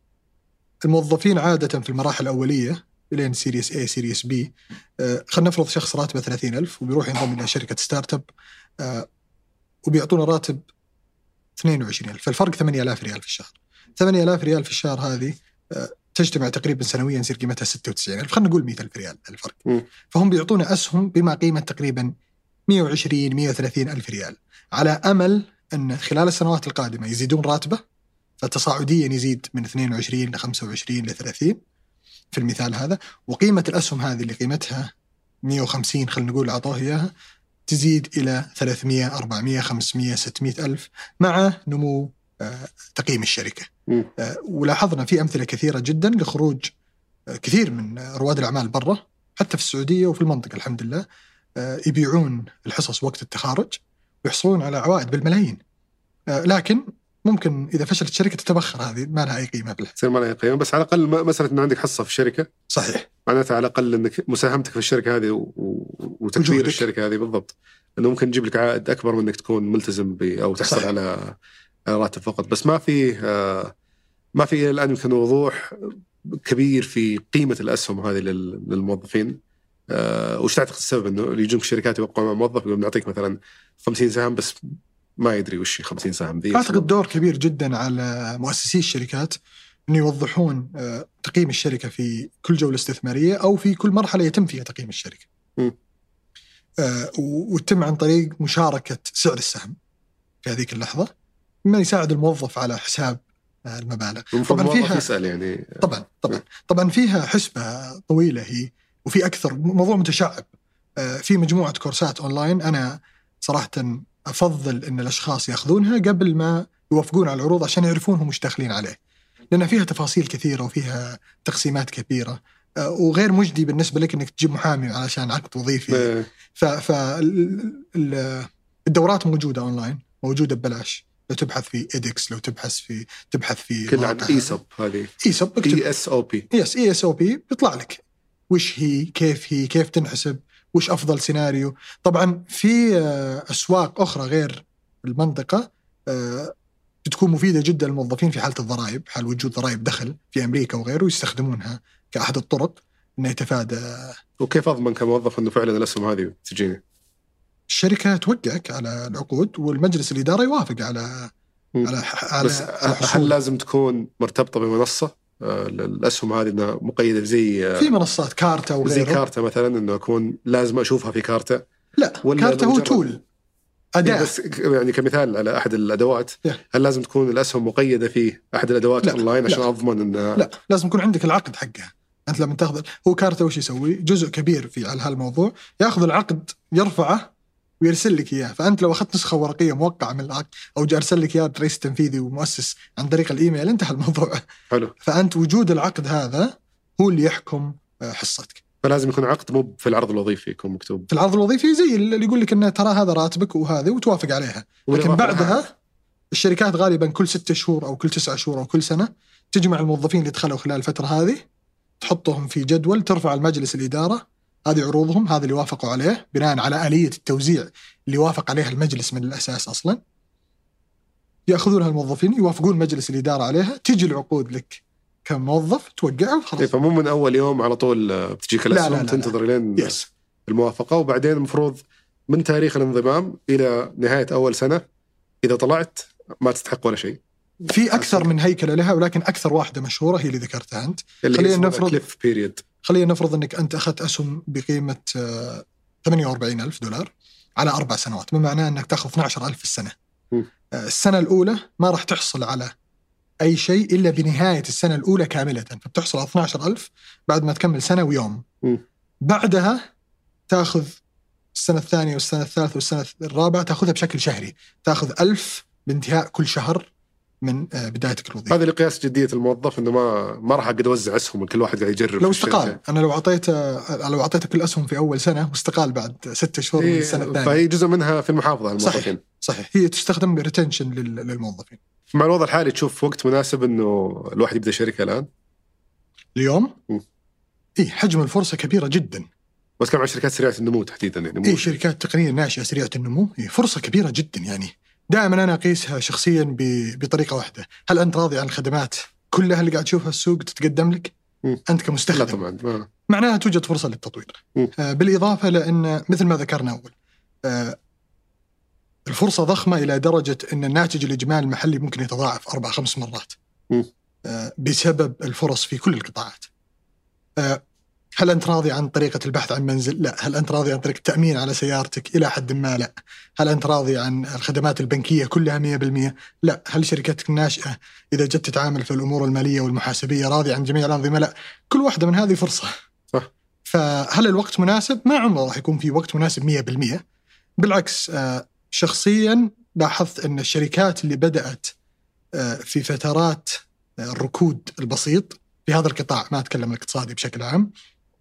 فالموظفين عادة في المراحل الأولية لين سيريس A سيريس B، آه خلينا نفرض شخص راتبه ثلاثين ألف وبيروح ينضم إلى شركة ستارت اب آه وبيعطونا راتب اثنين وعشرين ألف، فالفرق ثمانية آلاف ريال في الشهر. ثمانية آلاف ريال في الشهر هذه آه تجتمع تقريبا سنويا يصير قيمتها ستة وتسعين ألف، خلينا نقول مئة ألف ريال الفرق. م. فهم بيعطونا أسهم بما قيمة تقريبا مئة وعشرين مئة وثلاثين ألف ريال، على أمل أن خلال السنوات القادمة يزيدون راتبه، فتصاعديا يزيد من اثنين وعشرين لخمسة وعشرين لثلاثين في المثال هذا، وقيمة الأسهم هذه اللي قيمتها مئة وخمسين خلينا نقول عطوه إياها تزيد إلى ثلاثمئة أربعمئة خمسمئة ستمئة ألف مع نمو آه تقييم الشركة. آه ولاحظنا في أمثلة كثيرة جدا لخروج آه كثير من رواد الأعمال برا، حتى في السعودية وفي المنطقة الحمد لله، آه يبيعون الحصص وقت التخارج ويحصلون على عوائد بالملايين. آه لكن ممكن إذا فشلت الشركة تتبخر، هذه ما لها أي قيمة بالحق. تصير ما لها أي قيمة، بس على الأقل مسألة إن عندك حصة في الشركة. صحيح. معناتها على الأقل إنك مساهمتك في الشركة هذه و... وتكبير الشركة هذه بالضبط، إنه ممكن تجيب لك عائد أكبر من إنك تكون ملتزم ب أو تحصل صحيح. على راتب فقط. بس ما في آه ما في الآن يمكن وضوح كبير في قيمة الأسهم هذه لل... للموظفين. آه وش تعتقد السبب إنه اللي يجون الشركات يوقعون مع موظف يقول نعطيك مثلا خمسين سهم بس ما يدري وش خمسين سهم ذي؟ أعتقد دور كبير جدا على مؤسسي الشركات أن يوضحون تقييم الشركة في كل جولة استثمارية أو في كل مرحلة يتم فيها تقييم الشركة، م. وتتم عن طريق مشاركة سعر السهم في هذه اللحظة، مما يساعد الموظف على حساب المبالغ. طبعا فيها يسأل يعني طبعا طبعا طبعا فيها حسبة طويلة هي، وفي أكثر موضوع متشعب. في مجموعة كورسات أونلاين أنا صراحة أفضل أن الأشخاص يأخذونها قبل ما يوافقون على العروض عشان يعرفون هم مش داخلين عليه، لأن فيها تفاصيل كثيرة وفيها تقسيمات كبيرة، وغير مجدي بالنسبة لك أنك تجيب محامي علشان عقد وظيفي. فالدورات موجودة أونلاين، موجودة ببلاش، لو تبحث في إيدكس، لو تبحث في تبحث في كل عن إيسوب، هذه إيسوب إي إس أو بي يس إي إس أو بي بيطلع لك وش هي، كيف هي، كيف تنحسب، وش أفضل سيناريو. طبعا في أسواق أخرى غير المنطقة بتكون مفيدة جدا للموظفين في حالة الضرائب، حال وجود ضرائب دخل في أمريكا وغيره، يستخدمونها كأحد الطرق إنه يتفادى. وكيف أضمن كموظف إنه فعلا الأسهم هذه تجيني؟ الشركة توقعك على العقود والمجلس الإدارة يوافق على م. على على بس هل لازم تكون مرتبطة بمنصة الأسهم هذه إنها مقيدة زي في منصات كارتا وغيره؟ زي كارتا مثلا، إنه أكون لازم أشوفها في كارتا؟ لا، كارتا هو تول أداة. بس يعني كمثال على أحد الأدوات، yeah. هل لازم تكون الأسهم مقيدة في أحد الأدوات أونلاين عشان أضمن أن لا، لازم يكون عندك العقد حقها. أنت لما تاخذ هو كارتا وش يسوي جزء كبير في على هالموضوع، يأخذ العقد يرفعه ويرسل لك إياه. فأنت لو أخذت نسخة ورقية موقعة من العقد أو جاء أرسل لك إياه رئيس تنفيذي ومؤسس عن طريق الإيميل انتهى الموضوع. حلو. فأنت وجود العقد هذا هو اللي يحكم حصتك. فلازم يكون عقد مو في العرض الوظيفي يكون مكتوب. في العرض الوظيفي زي اللي يقول لك إنه ترى هذا راتبك وهذه وتوافق عليها. لكن بعدها الشركات غالبا كل ستة شهور أو كل تسعة شهور أو كل سنة تجمع الموظفين اللي دخلوا خلال الفترة هذه، تحطهم في جدول، ترفع المجلس الإدارة، هذه عروضهم، هذا اللي وافقوا عليه بناء على آلية التوزيع اللي وافق عليها المجلس من الأساس أصلا. يأخذونها الموظفين، يوافقون مجلس الإدارة عليها، تيجي العقود لك كموظف توقعه وخلاص. فمو من أول يوم على طول بتجيك الأسهم، تنتظر لين يس. الموافقة، وبعدين المفروض من تاريخ الانضمام إلى نهاية أول سنة إذا طلعت ما تستحق ولا شيء. في أكثر من هيكلة لها، ولكن أكثر واحدة مشهورة هي اللي ذكرتها أنت. خلينا نفرض خلينا نفرض أنك أنت أخذت أسهم بقيمة ثمانية وأربعين ألف دولار على أربع سنوات، بما معناه أنك تأخذ اثنا عشر ألف في السنة. م. السنة الأولى ما راح تحصل على أي شيء إلا بنهاية السنة الأولى كاملة، فبتحصل على اثنا عشر ألف بعد ما تكمل سنة ويوم. م. بعدها تأخذ السنة الثانية والسنة الثالثة والسنة الرابعة تأخذها بشكل شهري، تأخذ ألف بانتهاء كل شهر من بدايتك الوظيفة. هذا لقياس جدية الموظف إنه ما ما راح أقدر أوزع أسهم، كل واحد قاعد يجرب. لو استقال، أنا لو أعطيته لو أعطيته كل أسهم في أول سنة واستقال بعد ستة شهور إيه، من السنة الثانية، فهي جزء منها في المحافظة على الموظفين. صحيح. صحيح، هي تستخدم بريتنشن للموظفين. مع الوضع الحالي تشوف وقت مناسب إنه الواحد يبدأ شركة الآن اليوم؟ م. إيه، حجم الفرصة كبيرة جدا. بس كم عن شركات سريعة النمو تحديدا يعني؟ إيه، شركات تقنية ناشئة سريعة النمو، إيه فرصة كبيرة جدا. يعني دائما أنا أقيسها شخصيا بطريقة واحدة، هل أنت راضي عن الخدمات كلها اللي قاعد تشوفها السوق تتقدم لك؟ م. أنت كمستخدم. لا طبعا ما. معناها توجد فرصة للتطوير. آه بالإضافة لأن مثل ما ذكرنا أول، آه الفرصة ضخمة إلى درجة أن الناتج الإجمالي المحلي ممكن يتضاعف أربع خمس مرات آه بسبب الفرص في كل القطاعات. آه هل أنت راضي عن طريقة البحث عن منزل؟ لا. هل أنت راضي عن طريقة التأمين على سيارتك؟ إلى حد ما لا. هل أنت راضي عن الخدمات البنكية كلها مية بالمية؟ لا. هل شركتك الناشئة إذا جت تتعامل في الأمور المالية والمحاسبية راضي عن جميع الأنظمة؟ لا. كل واحدة من هذه فرصة. صح. فهل الوقت مناسب؟ ما عمره راح يكون في وقت مناسب مية بالمية. بالعكس، شخصيا لاحظت أن الشركات اللي بدأت في فترات الركود البسيط في هذا القطاع، ما أتكلم الاقتصادي بشكل عام،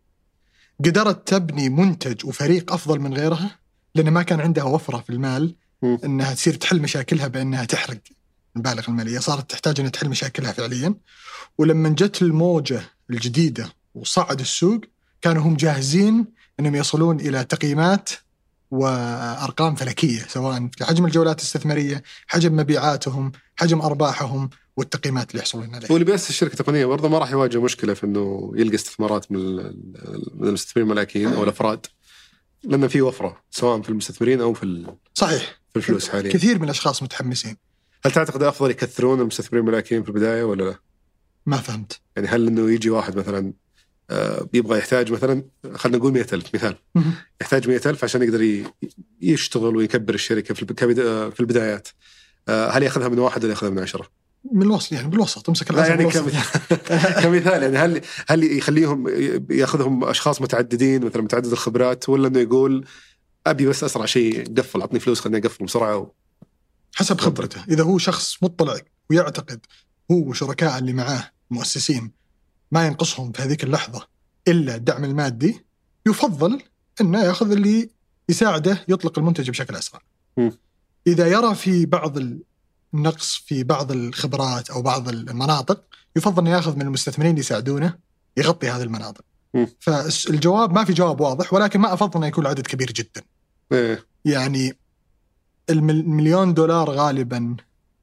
قدرت تبني منتج وفريق أفضل من غيرها، لأن ما كان عندها وفرة في المال م. أنها تصير تحل مشاكلها بأنها تحرق المبالغ المالية، صارت تحتاج أنها تحل مشاكلها فعليا. ولما جت الموجة الجديدة وصعد السوق كانوا هم جاهزين أنهم يصلون إلى تقييمات وأرقام فلكية، سواء في حجم الجولات الاستثمارية، حجم مبيعاتهم، حجم أرباحهم، والتقييمات اللي يحصلون عليها. واللي بيأسس الشركة تقنية برضه ما راح يواجه مشكلة في إنه يلقى استثمارات من من المستثمرين الملاكين أو الأفراد، لأن في وفرة سواء في المستثمرين أو في صحيح في الفلوس حاليا. كثير من الأشخاص متحمسين. هل تعتقد أفضل يكثرون المستثمرين الملاكين في البداية ولا لا؟ ما فهمت. يعني هل إنه يجي واحد مثلا يبغى يحتاج مثلا خلنا نقول مئة ألف مثال، يحتاج مئة ألف عشان يقدر يشتغل ويكبر الشركة في البدايات، هل يأخذها من واحد ولا يأخذها من عشرة؟ من الوسط، يعني بالوسط تمسك العزم يعني بالوسط. كمثال. كمثال يعني هل هل يخليهم يأخذهم أشخاص متعددين مثلا متعدد الخبرات، ولا إنه يقول أبي بس أسرع شيء قفل عطني فلوس خلني أقفل بسرعة و... حسب خبرته. إذا هو شخص مطلع ويعتقد هو وشركاء اللي معاه مؤسسين ما ينقصهم في هذيك اللحظة إلا الدعم المادي، يفضل إنه يأخذ اللي يساعده يطلق المنتج بشكل أسرع. م. إذا يرى في بعض النقص في بعض الخبرات أو بعض المناطق، يفضل أن يأخذ من المستثمرين اللي يساعدونه يغطي هذه المناطق. م. فالجواب ما في جواب واضح، ولكن ما أفضل أن يكون العدد كبير جدا. م. يعني المليون دولار غالبا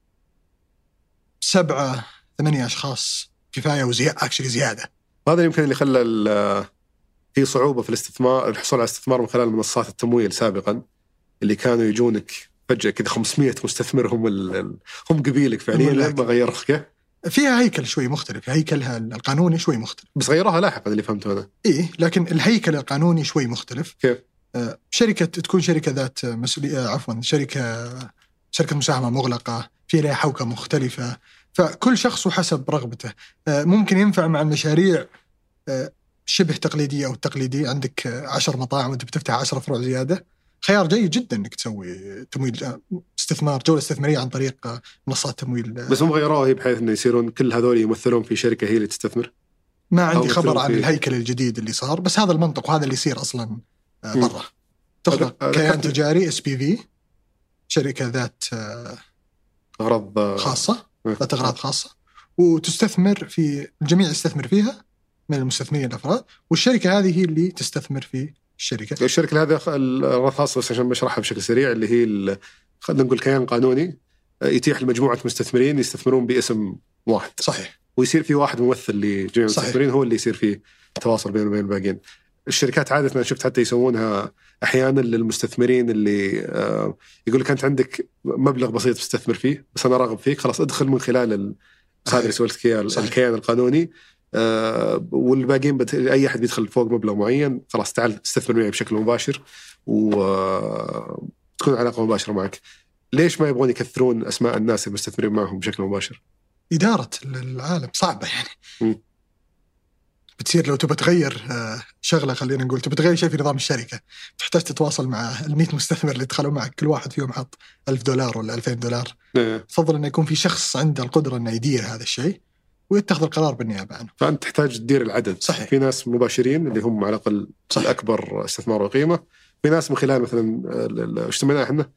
سبعة ثمانية أشخاص كفاية وزيادة أكشلي زيادة. هذا يمكن اللي خلى في صعوبة في الاستثمار، الحصول على استثمار من خلال منصات التمويل سابقا، اللي كانوا يجونك فجأة كذا خمسمية مستثمر هم هم قبيلك فعليا لما غيروا فيها هيكل شوي مختلف، هيكلها القانوني شوي مختلف، بس غيروها لاحقا اللي فهمته أنا. إيه، لكن الهيكل القانوني شوي مختلف. كيف؟ شركة تكون شركة ذات مسؤولية، عفوا شركة شركة مساهمة مغلقة في لها حوكة مختلفة، فكل شخص وحسب رغبته. ممكن ينفع مع المشاريع شبه تقليدية أو تقليدية، عندك عشر مطاعم وأنت بتفتح عشر فروع زيادة، خيار جيد جدا إنك تسوي تمويل استثمار جولة استثمارية عن طريق منصات تمويل. بس هم غيروها بحيث إنه يصيرون كل هذول يمثلون في شركة هي اللي تستثمر. ما عندي خبر عن الهيكل الجديد اللي صار، بس هذا المنطق وهذا اللي يصير أصلا برا. تخلق كيان تجاري اس بي في، شركة ذات أغراض خاصة، ذات أغراض خاصة، وتستثمر في الجميع يستثمر فيها من المستثمرين الأفراد، والشركة هذه هي اللي تستثمر في الشركة. الشركة هذه الأغراض خاصة، بس عشان بشرحها بشكل سريع، اللي هي خلينا نقول كيان قانوني يتيح لمجموعة مستثمرين يستثمرون باسم واحد. صحيح. ويصير في واحد ممثل لجميع المستثمرين، هو اللي يصير فيه تواصل بينه وبين الباقيين. الشركات عادة أنا شفت حتى يسوونها أحيانا للمستثمرين اللي آه يقول لك أنت عندك مبلغ بسيط تستثمر فيه، بس أنا راغب فيك، خلاص ادخل من خلال هذا اللي سويت الكيان القانوني، آه والباقيين بت... أي أحد بيدخل فوق مبلغ معين خلاص تعال تستثمر معي بشكل مباشر وتكون آه علاقة مباشرة معك. ليش ما يبغون يكثرون أسماء الناس المستثمرين معهم بشكل مباشر؟ إدارة العالم صعبة يعني. م. بتصير لو تبى تغير شغلة، خلينا نقول تبى تغير شيء في نظام الشركة، تحتاج تتواصل مع الميت مستثمر اللي دخلوا معك، كل واحد فيهم حط ألف دولار ولا ألفين دولار. تفضل أنه يكون في شخص عنده القدرة أنه يدير هذا الشيء ويتخذ القرار بالنيابة عنه. فأنت تحتاج تدير العدد. صحيح. في ناس مباشرين اللي هم على الأقل الأكبر استثمار وقيمة، في ناس من خلال مثلا اجتماعنا احنا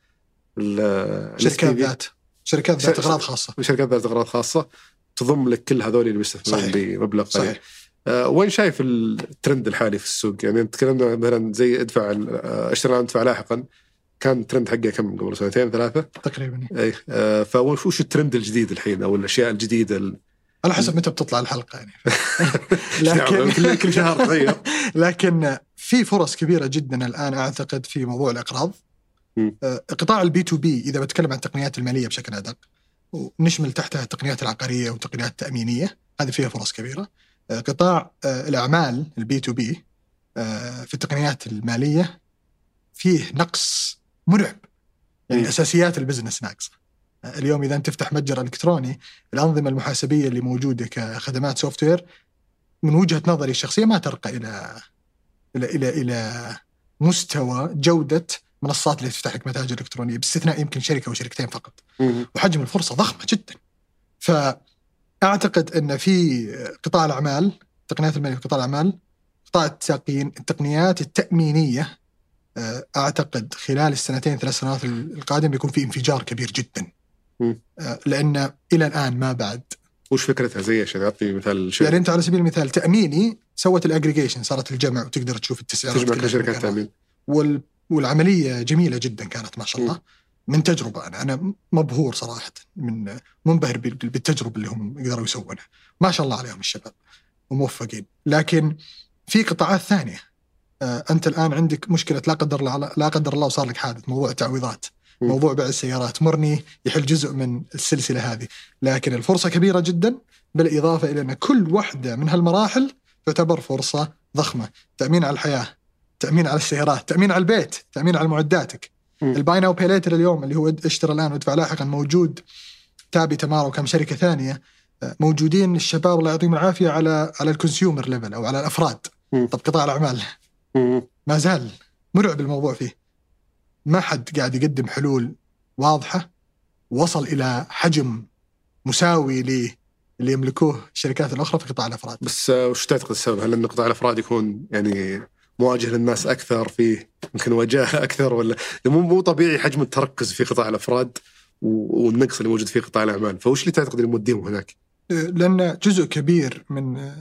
شركات ذات شركات ذات أغراض خاصة شركات ذات أغراض خاصة تضم لك كل هذول اللي بيستثمرون بمبلغ قليل. أه وين شايف الترند الحالي في السوق؟ يعني تكلمنا مثلا زي ادفع اشتري ادفع لاحقا، كان الترند حقه كم قبل سنتين ثلاثة تقريبا. اي أه فوش الترند الجديد الحين او الاشياء الجديده ال... على حسب متى بتطلع الحلقه يعني. لكن كل شهر تغير. لكن في فرص كبيره جدا الان اعتقد في موضوع الاقراض. أه قطاع البي تو بي اذا بتكلم عن التقنيات الماليه بشكل ادق، ونشمل تحتها التقنيات العقاريه والتقنيات التامينيه، هذه فيها فرص كبيره. قطاع الأعمال البي تو بي في التقنيات المالية فيه نقص مرعب، يعني أساسيات البزنس ناقصة. اليوم إذا أنت تفتح متجر إلكتروني، الأنظمة المحاسبية اللي موجودة كخدمات سوفتوير من وجهة نظري الشخصية ما ترقى إلى إلى إلى إلى مستوى جودة منصات اللي تفتح لك متاجر إلكترونية، باستثناء يمكن شركة وشركتين فقط، وحجم الفرصة ضخمة جدا. ف أعتقد أن في قطاع الأعمال، التقنيات المالية في قطاع الأعمال، قطاع التقنين التقنيات التأمينية، أعتقد خلال السنتين ثلاث سنوات القادمة بيكون في انفجار كبير جدا. م. لأن إلى الآن ما بعد. وش فكرتها زي عشان أعطي مثال شيء؟ يعني أنت على سبيل المثال تأميني سوت الأجريجيشن، صارت الجمع وتقدر تشوف التسعيرات، تجمع كل شركات تأمين، وال... والعملية جميلة جدا كانت ما شاء الله. م. من تجربة أنا أنا مبهور صراحة، من منبهر بالتجربة اللي هم يقدروا يسوونها، ما شاء الله عليهم الشباب وموفقين. لكن في قطاعات ثانية، آه أنت الآن عندك مشكلة لا قدر الله لا قدر الله وصار لك حادث، موضوع التعويضات، موضوع بيع السيارات، مرني يحل جزء من السلسلة هذه. لكن الفرصة كبيرة جدا، بالإضافة إلى أن كل واحدة من هالمراحل تعتبر فرصة ضخمة. تأمين على الحياة، تأمين على السيارات، تأمين على البيت، تأمين على معداتك. الباي ناو باي ليتر اليوم اللي هو اشترى الآن وادفع لاحقا موجود، تابي تمارا وكم شركة ثانية موجودين. الشباب الله يعطيهم العافية على على الكونسيومر ليفل أو على الأفراد. طب قطاع الأعمال ما زال مرعب الموضوع فيه، ما حد قاعد يقدم حلول واضحة وصل إلى حجم مساوي لي اللي يملكوه الشركات الأخرى في قطاع الأفراد. بس وش تعتقد السبب؟ هل أن قطاع الأفراد يكون يعني مواجه للناس أكثر، فيه يمكن وجاهة أكثر، ولا مو مو طبيعي حجم التركز في قطاع الأفراد والنقص اللي موجود في قطاع الأعمال؟ فوش اللي تعتقد اللي موديهم هناك؟ لأن جزء كبير من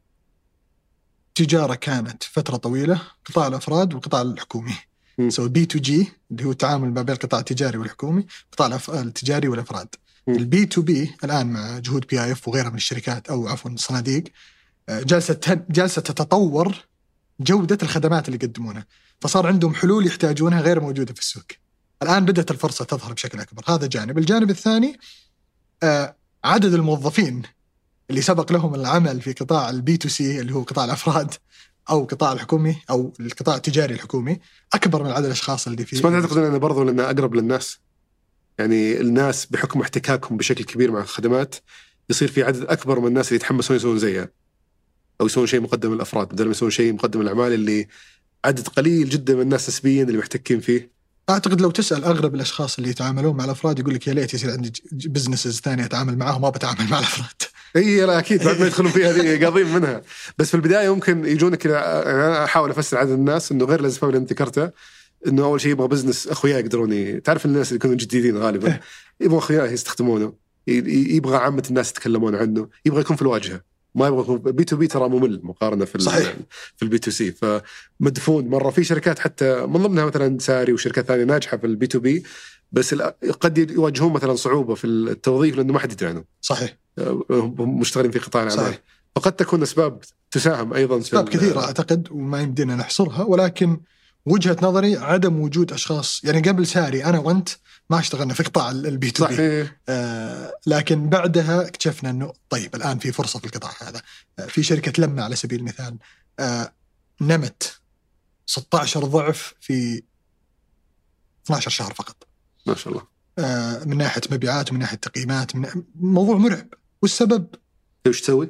تجارة كانت فترة طويلة قطاع الأفراد والقطاع الحكومي، سو بي تو جي اللي هو التعامل ما بين القطاع التجاري والحكومي، قطاع التجاري والأفراد. البي تو بي الآن مع جهود بي آي إف وغيرها من الشركات أو عفوا الصناديق جالسة جالسة تتطور جودة الخدمات اللي يقدمونها، فصار عندهم حلول يحتاجونها غير موجودة في السوق. الآن بدأت الفرصة تظهر بشكل أكبر. هذا جانب. الجانب الثاني آه عدد الموظفين اللي سبق لهم العمل في قطاع البي تو سي اللي هو قطاع الأفراد أو قطاع الحكومي أو القطاع التجاري الحكومي أكبر من عدد الأشخاص اللي فيه. بس ما تعتقد أنه برضو لأنه أقرب للناس؟ يعني الناس بحكم احتكاكهم بشكل كبير مع الخدمات يصير في عدد أكبر من الناس اللي يتحمسون يسوون زيها أو يسوون شيء مقدم للأفراد بدل ما يسوون شيء مقدم للأعمال اللي عدد قليل جدا من الناس نسبيا اللي محتكين فيه. أعتقد لو تسأل أغلب الأشخاص اللي يتعاملون مع الأفراد يقول لك يا ليت يصير عندي بزنسز ثانية أتعامل معهم ما بتعامل مع الأفراد. اي لا اكيد بعد ما يدخلون فيها هذه قاضين منها. بس في البدايه ممكن يجونك انا احاول افسر عدد الناس انه غير الاسباب اللي انت ذكرتها انه اول شيء يبغى بزنس اخويا يقدرون تعرف الناس اللي يكونوا جديدين غالبا يبغى اخويا يستخدمونه يبغى عامه الناس يتكلمون عنه يبغى يكون في الواجهه ما يبغى يكون بي تو بي ترى ممل مقارنه في صحيح. في البي تو سي فمدفون مره في شركات حتى من ضمنها مثلا ساري وشركات ثانيه ناجحه في البي تو بي بس قد يواجهون مثلا صعوبه في التوظيف لانه ما حد يدري عنهم. صحيح. مشتغلين في قطاع الأعمال فقد تكون أسباب تساهم أيضا أسباب كثيرة أعتقد وما يمدينا نحصرها ولكن وجهة نظري عدم وجود أشخاص يعني قبل ساري أنا وأنت ما اشتغلنا في قطاع البي تو بي آه لكن بعدها اكتشفنا أنه طيب الآن في فرصة في القطاع هذا آه في شركة لما على سبيل المثال آه نمت ستة عشر ضعف في اثنا عشر شهر فقط ما شاء الله آه من ناحية مبيعات ومن ناحية تقييمات من موضوع مرعب. والسبب وش تسوي؟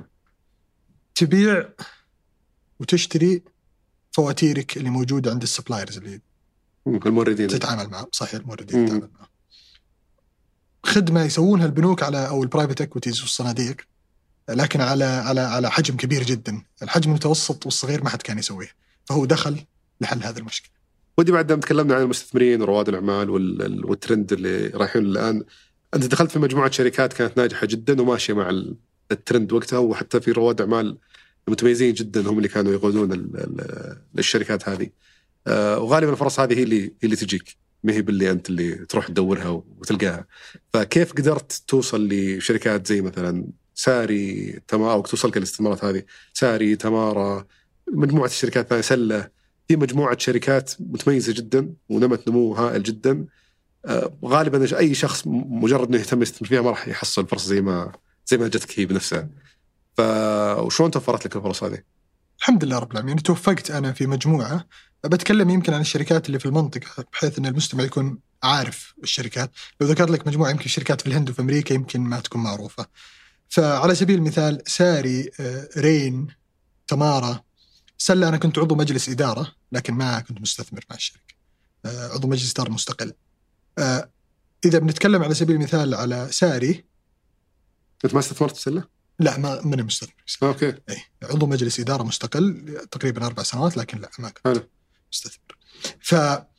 تبيع وتشتري فواتيرك اللي موجودة عند السبلايرز اللي الموردين تتعامل معهم. صحيح الموردين تتعامل معهم. خدمة يسوونها البنوك على أو البرايفت اكويتيز والصناديق لكن على على على حجم كبير جدا. الحجم المتوسط والصغير ما حد كان يسويه فهو دخل لحل هذا المشكلة. ودي بعد ما تكلمنا عن المستثمرين ورواد الأعمال والترند اللي رايحين الآن أنت دخلت في مجموعة شركات كانت ناجحة جدا وماشية مع الترند وقتها وحتى في رواد أعمال متميزين جدا هم اللي كانوا يقودون الشركات هذه وغالبا الفرص هذه هي اللي هي اللي تجيك ما هي باللي أنت اللي تروح تدورها وتلقاها. فكيف قدرت توصل لشركات زي مثلا ساري تمارا أو توصلك الاستثمارات هذه ساري تمارا مجموعة الشركات ثانية سلة في مجموعة شركات متميزة جدا ونمت نمو هائل جدا غالبا أي شخص مجرد إنه يهتم يستثمر فيها ما راح يحصل فرصة زي ما زي ما جتك هي بنفسها. فشلون توفرت لك الفرص هذه؟ الحمد لله رب العالمين. توفقت أنا في مجموعة بتكلم يمكن عن الشركات اللي في المنطقة بحيث أن المستمع يكون عارف الشركات. لو ذكرت لك مجموعة يمكن شركات في الهند وفي أمريكا يمكن ما تكون معروفة. فعلى سبيل المثال ساري رين تمارا سلة أنا كنت عضو مجلس إدارة لكن ما كنت مستثمر مع الشركة عضو مجلس إدارة مستقل. إذا بنتكلم على سبيل المثال على ساري أنت ما استثمرت في سلة؟ لا ما من مستثمر. أوكي. أي عضو مجلس إدارة مستقل تقريبا أربع سنوات لكن لا ما كنت حلو. مستثمر. ف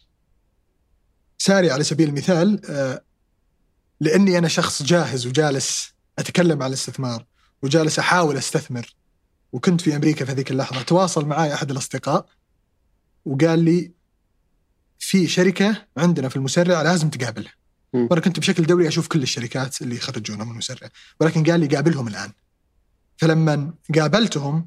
ساري على سبيل المثال لأني أنا شخص جاهز وجالس أتكلم على الاستثمار وجالس أحاول أستثمر وكنت في أمريكا في هذيك اللحظة تواصل معي أحد الأصدقاء وقال لي في شركة عندنا في المسرع لازم تقابلها. وأنا كنت بشكل دوري أشوف كل الشركات اللي يخرجونها من المسرع ولكن قال لي قابلهم الآن. فلما قابلتهم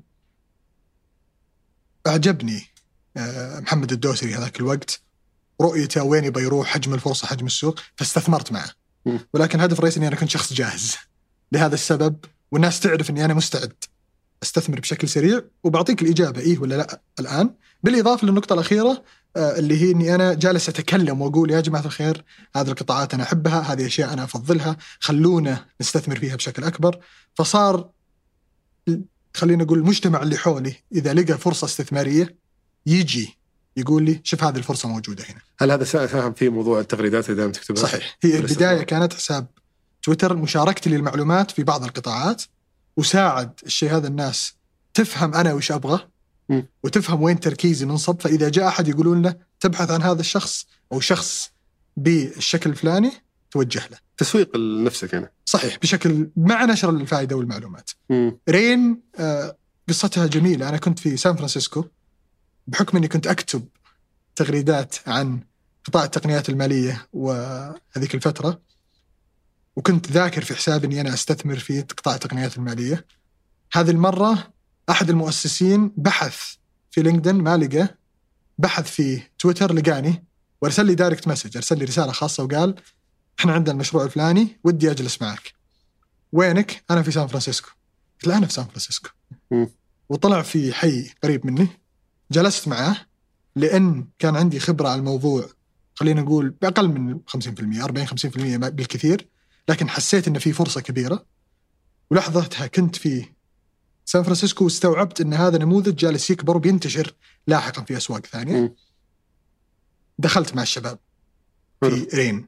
أعجبني محمد الدوسري هذاك الوقت رؤيته وين يبغى يروح حجم الفرصة حجم السوق فاستثمرت معه. ولكن هدف رئيسي أني أنا كنت شخص جاهز لهذا السبب والناس تعرف أني أنا مستعد أستثمر بشكل سريع وبعطيك الإجابة إيه ولا لا الآن. بالإضافة للنقطة الأخيرة اللي هي أني أنا جالس أتكلم وأقول يا جماعة الخير هذه القطاعات أنا أحبها هذه أشياء أنا أفضلها خلونا نستثمر فيها بشكل أكبر. فصار خلينا نقول المجتمع اللي حولي إذا لقى فرصة استثمارية يجي يقول لي شوف هذه الفرصة موجودة هنا. هل هذا ساهم في موضوع التغريدات اللي دائما تكتبها؟ صحيح. هي البداية كانت حساب تويتر مشاركتي للمعلومات في بعض القطاعات وساعد الشيء هذا الناس تفهم أنا وش أبغى م. وتفهم وين تركيزي منصب. فإذا جاء أحد يقولون له تبحث عن هذا الشخص أو شخص بالشكل الفلاني توجه له. تسويق لنفسك يعني. صحيح بشكل مع نشر الفائدة والمعلومات. م. رين آه قصتها جميلة. أنا كنت في سان فرانسيسكو بحكم أني كنت أكتب تغريدات عن قطاع التقنيات المالية وهذيك الفترة وكنت ذاكر في حسابي أني أنا أستثمر في قطاع التقنيات المالية. هذه المرة أحد المؤسسين بحث في لينكدين ما لقى بحث في تويتر لقاني وارسل لي دايركت مسج أرسل لي رسالة خاصة وقال إحنا عندنا المشروع الفلاني ودي أجلس معك. وينك؟ أنا في سان فرانسيسكو. قلت له أنا في سان فرانسيسكو. م. وطلع في حي قريب مني. جلست معاه لأن كان عندي خبرة على الموضوع، خلينا نقول بأقل من خمسين بالمئة أربعين خمسين بالمئة بالكثير، لكن حسيت إن في فرصة كبيرة. ولحظتها كنت في سان فرانسيسكو واستوعبت إن هذا نموذج جالس يكبر وبينتشر لاحقا في أسواق ثانية. م. دخلت مع الشباب في رين.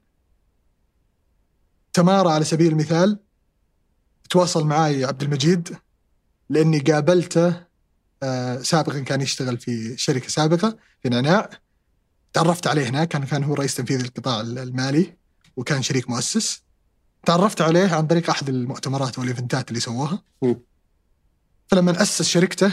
تمارا على سبيل المثال تواصل معي عبد المجيد لأني قابلته آه سابقا، كان يشتغل في شركة سابقة في نعناع، تعرفت عليه هناك. كان كان هو رئيس تنفيذي القطاع المالي وكان شريك مؤسس. تعرفت عليه عن طريق أحد المؤتمرات والإيفنتات اللي سواها. م. فلما أسس شركته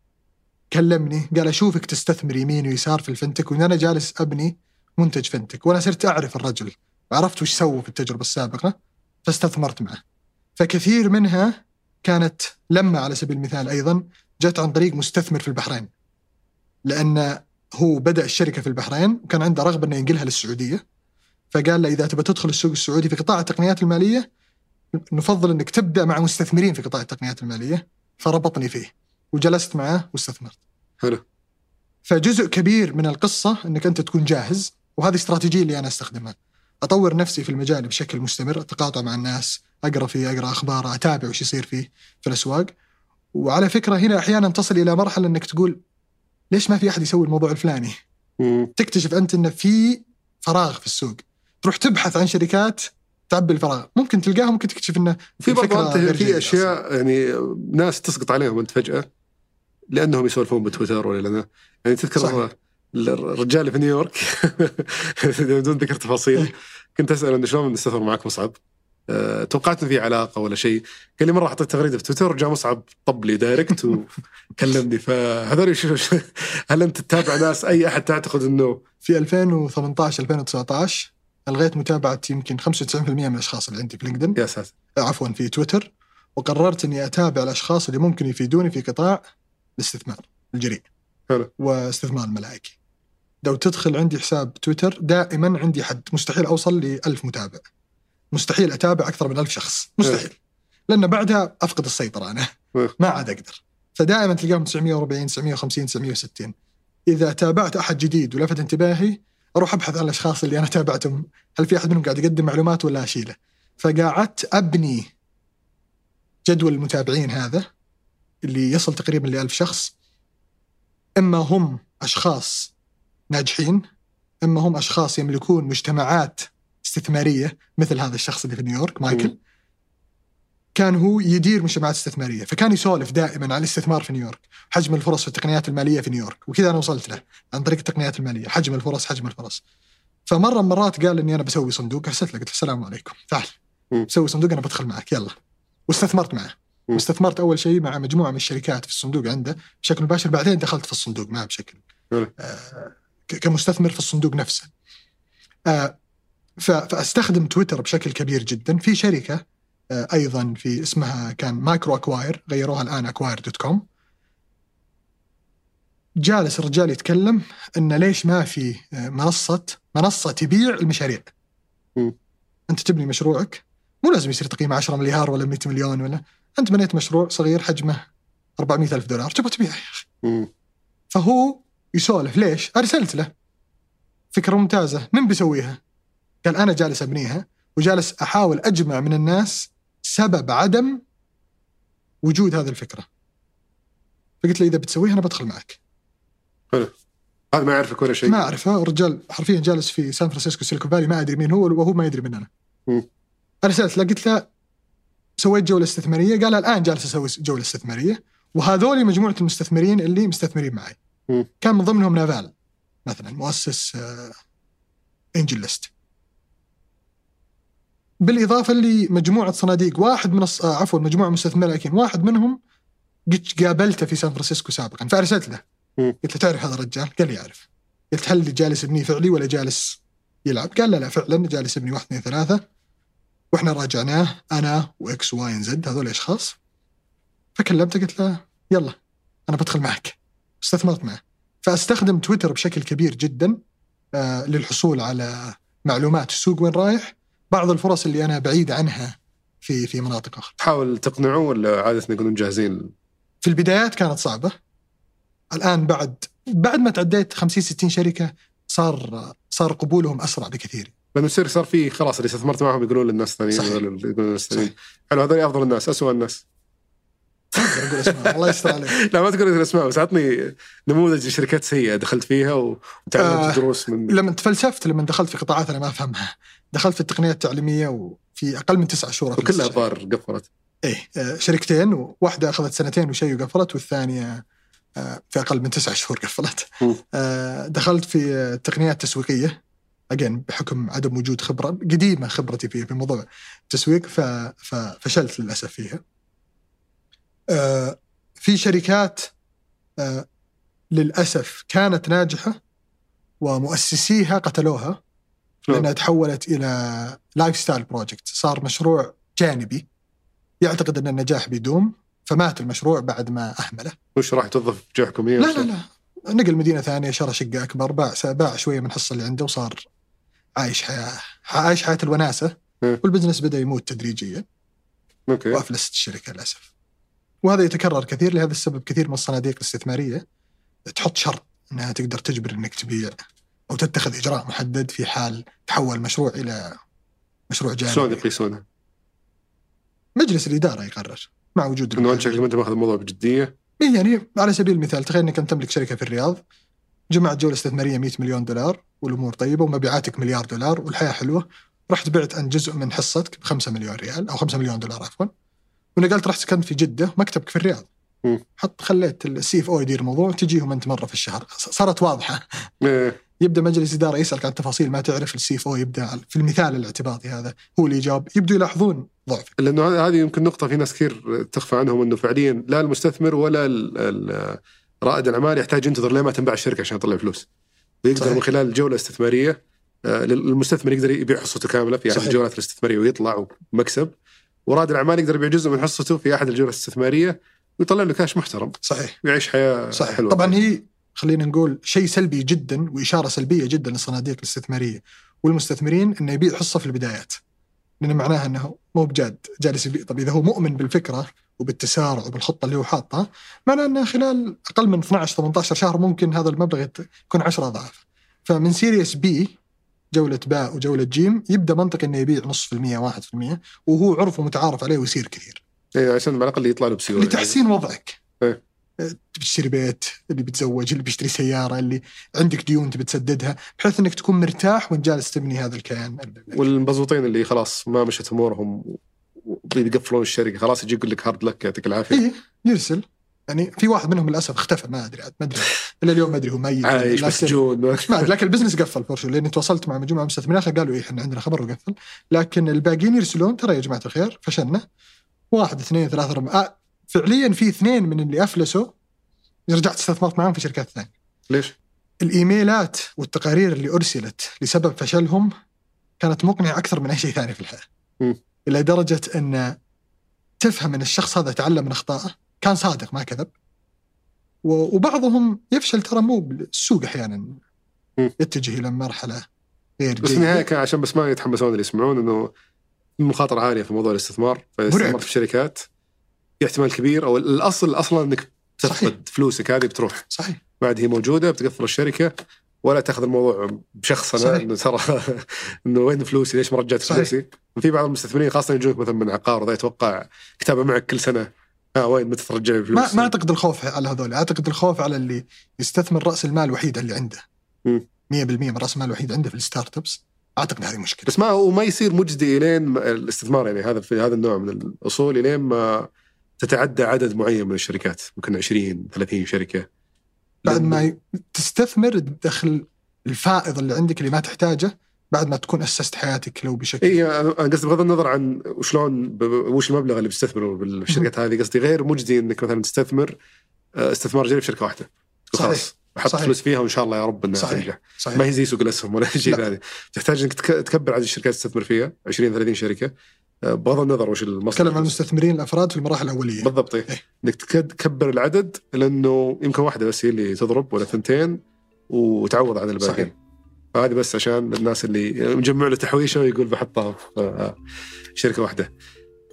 كلمني قال أشوفك تستثمر يمين ويسار في الفنتك، وأنا جالس أبني منتج فنتك. وأنا صرت أعرف الرجل وعرفت وش سوى في التجربة السابقة، فاستثمرت معه. فكثير منها كانت لما على سبيل المثال أيضا جت عن طريق مستثمر في البحرين، لأن هو بدأ الشركة في البحرين وكان عنده رغبة أنه ينقلها للسعودية. فقال له إذا تبى تدخل السوق السعودي في قطاع التقنيات المالية نفضل أنك تبدأ مع مستثمرين في قطاع التقنيات المالية. فربطني فيه وجلست معه واستثمرت. حلو. فجزء كبير من القصة أنك أنت تكون جاهز، وهذه استراتيجية اللي أنا أستخدمها. أطور نفسي في المجال بشكل مستمر، أتقاطع مع الناس، أقرأ فيه، أقرأ أخبار، أتابع وش يصير فيه في الأسواق. وعلى فكرة هنا أحيانا تصل إلى مرحلة أنك تقول ليش ما في أحد يسوي الموضوع الفلاني. م. تكتشف أنت أن في فراغ في السوق، تروح تبحث عن شركات تعبي الفراغ، ممكن تلقاها، ممكن تكتشف أنه في بعض في أشياء يعني ناس تسقط عليهم أنت فجأة لأنهم يسولفون بتويتر ولا لنا. يعني تذكر صحيح. الرجال في نيويورك بدون ذكر تفاصيل كنت أسأل أنه شلون نستثمر معك مصعب، أه، توقعت إن في علاقة ولا شيء. قال لي مرة حطيت تغريدة في تويتر جاء مصعب طب لي دايركت وكلمني. فهذول شو هل أنت تتابع ناس أي أحد تعتقد أنه في ألفين وثمانية عشر ألفين وتسعة عشر ألغيت متابعة يمكن خمسة وتسعين بالمئة من الأشخاص اللي عندي في لينكدين، يا ساتر، عفوا في تويتر، وقررت أني أتابع الأشخاص اللي ممكن يفيدوني في قطاع الاستثمار الجريء حلو. واستثمار الملائكي. لو تدخل عندي حساب تويتر دائما عندي حد، مستحيل أوصل لألف متابع، مستحيل أتابع أكثر من ألف شخص، مستحيل، لأن بعدها أفقد السيطرة أنا ما عاد أقدر. فدائما تلقاهم تسعمئة وأربعين تسعمئة وخمسين تسعمئة وستين. إذا تابعت أحد جديد ولفت انتباهي أروح أبحث عن الأشخاص اللي أنا تابعتهم، هل في أحد منهم قاعد يقدم معلومات ولا أشيله. فقاعدت أبني جدول المتابعين هذا اللي يصل تقريبا لألف شخص، إما هم أشخاص ناجحين، إما هم أشخاص يملكون مجتمعات استثمارية مثل هذا الشخص اللي في نيويورك مايكل. م. كان هو يدير مجتمعات استثمارية، فكان يسولف دائما عن الاستثمار في نيويورك، حجم الفرص في التقنيات المالية في نيويورك، وكذا أنا وصلت له عن طريق التقنيات المالية، حجم الفرص حجم الفرص. فمرة مرات قال إني أنا بسوي صندوق، أرسلت له قلت السلام عليكم تعال بسوي صندوق أنا بدخل معك يلا، واستثمرت معه. واستثمرت أول شيء مع مجموعة من الشركات في الصندوق عنده بشكل مباشر، بعدين دخلت في الصندوق معه بشكل آه كمستثمر في الصندوق نفسه. آه فأستخدم تويتر بشكل كبير جدا. في شركة آه أيضا في اسمها كان مايكرو أكواير، غيروها الآن أكواير دوت كوم. جالس الرجال يتكلم إن ليش ما في منصة منصة تبيع المشاريع. م. أنت تبني مشروعك مو لازم يصير تقييمه عشرة مليار ولا مئة مليون، ولا أنت بنيت مشروع صغير حجمه أربعمئة ألف دولار تبغى تبيعه يا أخي. فهو يسولف ليش. أرسلت له فكرة ممتازة، من بيسويها؟ قال أنا جالس أبنيها وجالس أحاول أجمع من الناس سبب عدم وجود هذه الفكرة. فقلت له إذا بتسويها أنا بدخل معك. حلو. هذا ما يعرفك ولا شيء. ما أعرفه، الرجال حرفيا جالس في سان فرانسيسكو سيليكون فالي، ما أدري مين هو وهو ما يدري مننا. م. أرسلت له قلت له سويت جولة استثمارية، قال الآن جالس أسوي جولة استثمارية، وهذولي مجموعة المستثمرين اللي مستثمرين معي. م. كان من ضمنهم نافال مثلا مؤسس إنجل ليست، بالإضافة لمجموعة صناديق. واحد من الص... عفوا مجموعة مستثمرة، لكن واحد منهم قلت قابلته في سان فرانسيسكو سابقا، فأرسلت له م. قلت له تعرف هذا الرجال؟ قال لي أعرف. قلت هل جالس ابني فعلي ولا جالس يلعب؟ قال لا لا فعلا جالس ابني واحد اثنين ثلاثة، وإحنا راجعناه أنا وإكس واي زد هذول أشخاص. فكلمته قلت له يلا أنا بدخل معك، استثمرت معه. فأستخدم تويتر بشكل كبير جدا آه للحصول على معلومات السوق وين رايح، بعض الفرص اللي أنا بعيد عنها في في مناطق أخرى. تحاول تقنعه ولا عادة يكونون جاهزين؟ في في البدايات كانت صعبة. الآن بعد بعد ما تعديت خمسين ستين شركة صار صار قبولهم أسرع بكثير. لأنه يصير صار في خلاص اللي استثمرت معهم يقولون للناس الثانيين يقولون للناس الثانيين حلو هذول أفضل الناس أسوأ الناس. أقول اسمع الله يستر عليك. لا ما تقول اسمع بس عطني نموذج شركات سيئة دخلت فيها وتعلمت آه دروس من. لما تفلسفت لما دخلت في قطاعات أنا ما أفهمها، دخلت في التقنية التعليمية وفي أقل من تسعة شهور وكلها ضار قفلت. إيه آه شركتين وواحدة أخذت سنتين وشيء وقفلت والثانية آه في أقل من تسعة شهور قفلت. آه دخلت في التقنيات التسويقية أجين بحكم عدم وجود خبرة قديمة خبرتي فيها في موضوع التسويق ففشلت للأسف فيها. آه في شركات آه للأسف كانت ناجحة ومؤسسيها قتلوها لأنها تحولت إلى لايف ستايل بروجكت، صار مشروع جانبي يعتقد أن النجاح بيدوم فمات المشروع بعد ما أهمله. وش راح توظف جهة حكومية؟ لا لا لا نقل مدينة ثانية شرى شقة أكبر باع باع شوية من الحصة اللي عنده وصار عايش حياة عايش حياة الوناسة م. والبزنس بدأ يموت تدريجيا. أوكي. وأفلست الشركة للأسف. وهذا يتكرر كثير. لهذا السبب كثير من الصناديق الاستثمارية تحط شرط أنها تقدر تجبر أنك تبيع أو تتخذ إجراء محدد في حال تحول مشروع إلى مشروع جانبي. شلون يقيسونه؟ مجلس الإدارة يقرر مع وجود إنه أنت شكلك أنت ماخذ الموضوع بجدية. يعني على سبيل المثال تخيل أنك أنت تملك شركة في الرياض، جمعت جولة استثمارية مئة مليون دولار والأمور طيبة ومبيعاتك مليار دولار والحياة حلوة، رحت بعت عن جزء من حصتك بخمسة مليون ريال أو خمسة مليون دولار عفوا، ونقلت رحت سكنت في جدة مكتبك في الرياض. م. حط خليت السي اف او يدير الموضوع تجيهم أنت مرة في الشهر، صارت واضحة. يبدأ مجلس إدارة يسألك عن تفاصيل ما تعرف، السي اف او يبدأ في المثال الاعتباطي هذا هو اللي يجاوب، يبدأ يلاحظون ضعفك. لأنه هذه يمكن نقطة في ناس كثير تخفى عنهم، أنه فعليا لا المستثمر ولا رائد الأعمال يحتاج ينتظر لما تنباع الشركة عشان يطلع فلوس، ويقدر صحيح. من خلال الجولة الاستثمارية المستثمر يقدر يبيع حصته كاملة في أحد الجولات الاستثمارية ويطلع مكسب، ورائد الأعمال يقدر يبيع جزء من حصته في أحد الجولات الاستثمارية ويطلع له كاش محترم. صحيح. ويعيش حياة صحيح. حلوة. طبعا هي خلينا نقول شيء سلبي جدا وإشارة سلبية جدا للصناديق الاستثمارية والمستثمرين إنه يبيع حصة في البدايات، لأن معناها أنه مو بجد جالس يبيع. طب إذا هو مؤمن بالفكرة وبالتسارع وبالخطة اللي هو حاطها، معناه أنه خلال أقل من اثنا عشر ثمانية عشر شهر ممكن هذا المبلغ يكون عشرة أضعاف. فمن سيريس بي جولة باء وجولة جيم يبدأ منطق إنه يبيع نص في المية واحد في المية وهو عرف ومتعارف عليه ويصير كثير. إيه عشان على الأقل يطلع له بسيولة لتحسين وضعك. إيه. تبتشتري بيت، اللي بتزوج، اللي بيشتري سيارة، اللي عندك ديون تبي تسددها، بحيث انك تكون مرتاح وانت جالس تبني هذا الكيان. والمبسوطين اللي خلاص ما مشت امورهم وبيقفلون الشركة خلاص يجي يقول لك هارد لك يعطيك العافية. إيه يرسل. يعني في واحد منهم للاسف اختفى ما ادري ما ادري الا اليوم ما ادري هو ميت عايش مسجون ما ادري، لكن البزنس قفل فرشو، لاني تواصلت مع مجموعة مستثمرين قالوا ايه احنا عندنا خبر وقفل، لكن الباقيين يرسلون ترى يا جماعة الخير فشلنا واحد اثنين ثلاثة أربعة. آه فعليا في اثنين من اللي أفلسوا رجعت استثمرت معهم في شركات ثانية. ليش؟ الإيميلات والتقارير اللي أرسلت لسبب فشلهم كانت مقنعة أكثر من أي شيء ثاني في الحياة. م. إلى درجة أن تفهم أن الشخص هذا تعلم من أخطائه، كان صادق ما كذب. وبعضهم يفشل ترى مو بالسوق أحيانا م. يتجه إلى مرحلة غير بس النهاية كان عشان بس ما يتحمسون اللي يسمعون أنه المخاطرة عالية في موضوع الاستثمار، فاستثمرت في شركات احتمال كبير أو الأصل أصلا أنك تفقد فلوسك هذه بتروح. صحيح. بعد هي موجودة بتقفل الشركة ولا تأخذ الموضوع بشخصنا إنه ترى إنه وين فلوسي ليش ما رجعت فلوسي. في بعض المستثمرين خاصة يجونك مثلا من عقار وذا يتوقع كتابة معك كل سنة ها وين متى ترجع فلوس. ما ما أعتقد الخوف على هذول، أعتقد الخوف على اللي يستثمر رأس المال الوحيد اللي عنده مية بالمية من رأس المال الوحيد عنده في الستارت أبس. أعتقد هذه مشكلة. بس ما وما يصير مجدي إلين الاستثمار يعني هذا في هذا النوع من الأصول إلين ما تتعدى عدد معين من الشركات، ممكن عشرين ثلاثين شركة. بعد ما تستثمر الدخل الفائض اللي عندك اللي ما تحتاجه بعد ما تكون أسست حياتك لو بشكل. إيه أنا قصدي بغض النظر عن وشلون ب... وش المبلغ اللي بتستثمره بالشركات هذه، قصدي غير مجدي إنك مثلا تستثمر استثمار جريء في شركة واحدة خلاص أحط فلوس فيها وإن شاء الله يا رب إنها تنجح. ما هي زي سوق الأسهم ولا شيء ثاني، تحتاج إنك تكبر عدد الشركات تستثمر فيها عشرين ثلاثين شركة بغض النظر وش المصلحة. تكلم عن المستثمرين الأفراد في المراحل الأولية بالضبط. إيه. إنك تكبر العدد لأنه يمكن واحدة بس هي اللي تضرب ولا ثنتين وتعوض عن الباقيين. فهذه بس عشان الناس اللي مجمع له تحويشه ويقول بحطها في شركة واحدة.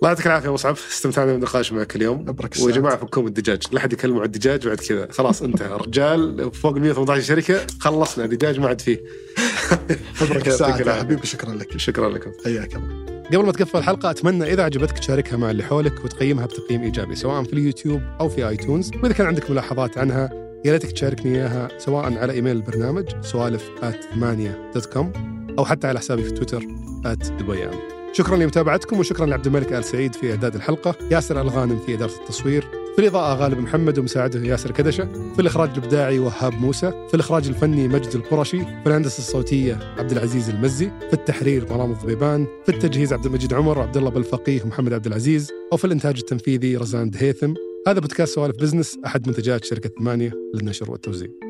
الله يعطيك العافيه مصعب، استمتعنا بالنقاش معك اليوم. ويا جماعه فكوم الدجاج، لا حد يكلموا عن الدجاج بعد كذا، خلاص انتهى. رجال فوق مية وثمانية عشر شركه، خلصنا دجاج ما عاد فيه. خبرك الساعه حبيبي، شكرا لك. شكرا لكم، حياك الله. قبل ما تقفل الحلقة أتمنى إذا عجبتك تشاركها مع اللي حولك وتقيمها بتقييم إيجابي سواء في اليوتيوب أو في آيتونز، وإذا كان عندك ملاحظات عنها يا ريتك تشاركني إياها سواء على إيميل البرنامج سوالف آت ثمانية دوت كوم أو حتى على حسابي في تويتر آت دبيان. شكرا لمتابعتكم، وشكرا لعبد الملك آل سعيد في إعداد الحلقة، ياسر الغانم في إدارة التصوير، في الإضاءة غالب محمد ومساعده ياسر كدشة، في الإخراج الإبداعي وهاب موسى، في الإخراج الفني مجد القرشي، في الهندسة الصوتية عبد العزيز المزي، في التحرير مرام الضبيبان، في التجهيز عبد المجيد عمر وعبد الله بالفقيه ومحمد عبد العزيز، وفي الإنتاج التنفيذي رزان دهيثم. هذا بودكاست سوالف بزنس، أحد منتجات شركة ثمانية للنشر والتوزيع.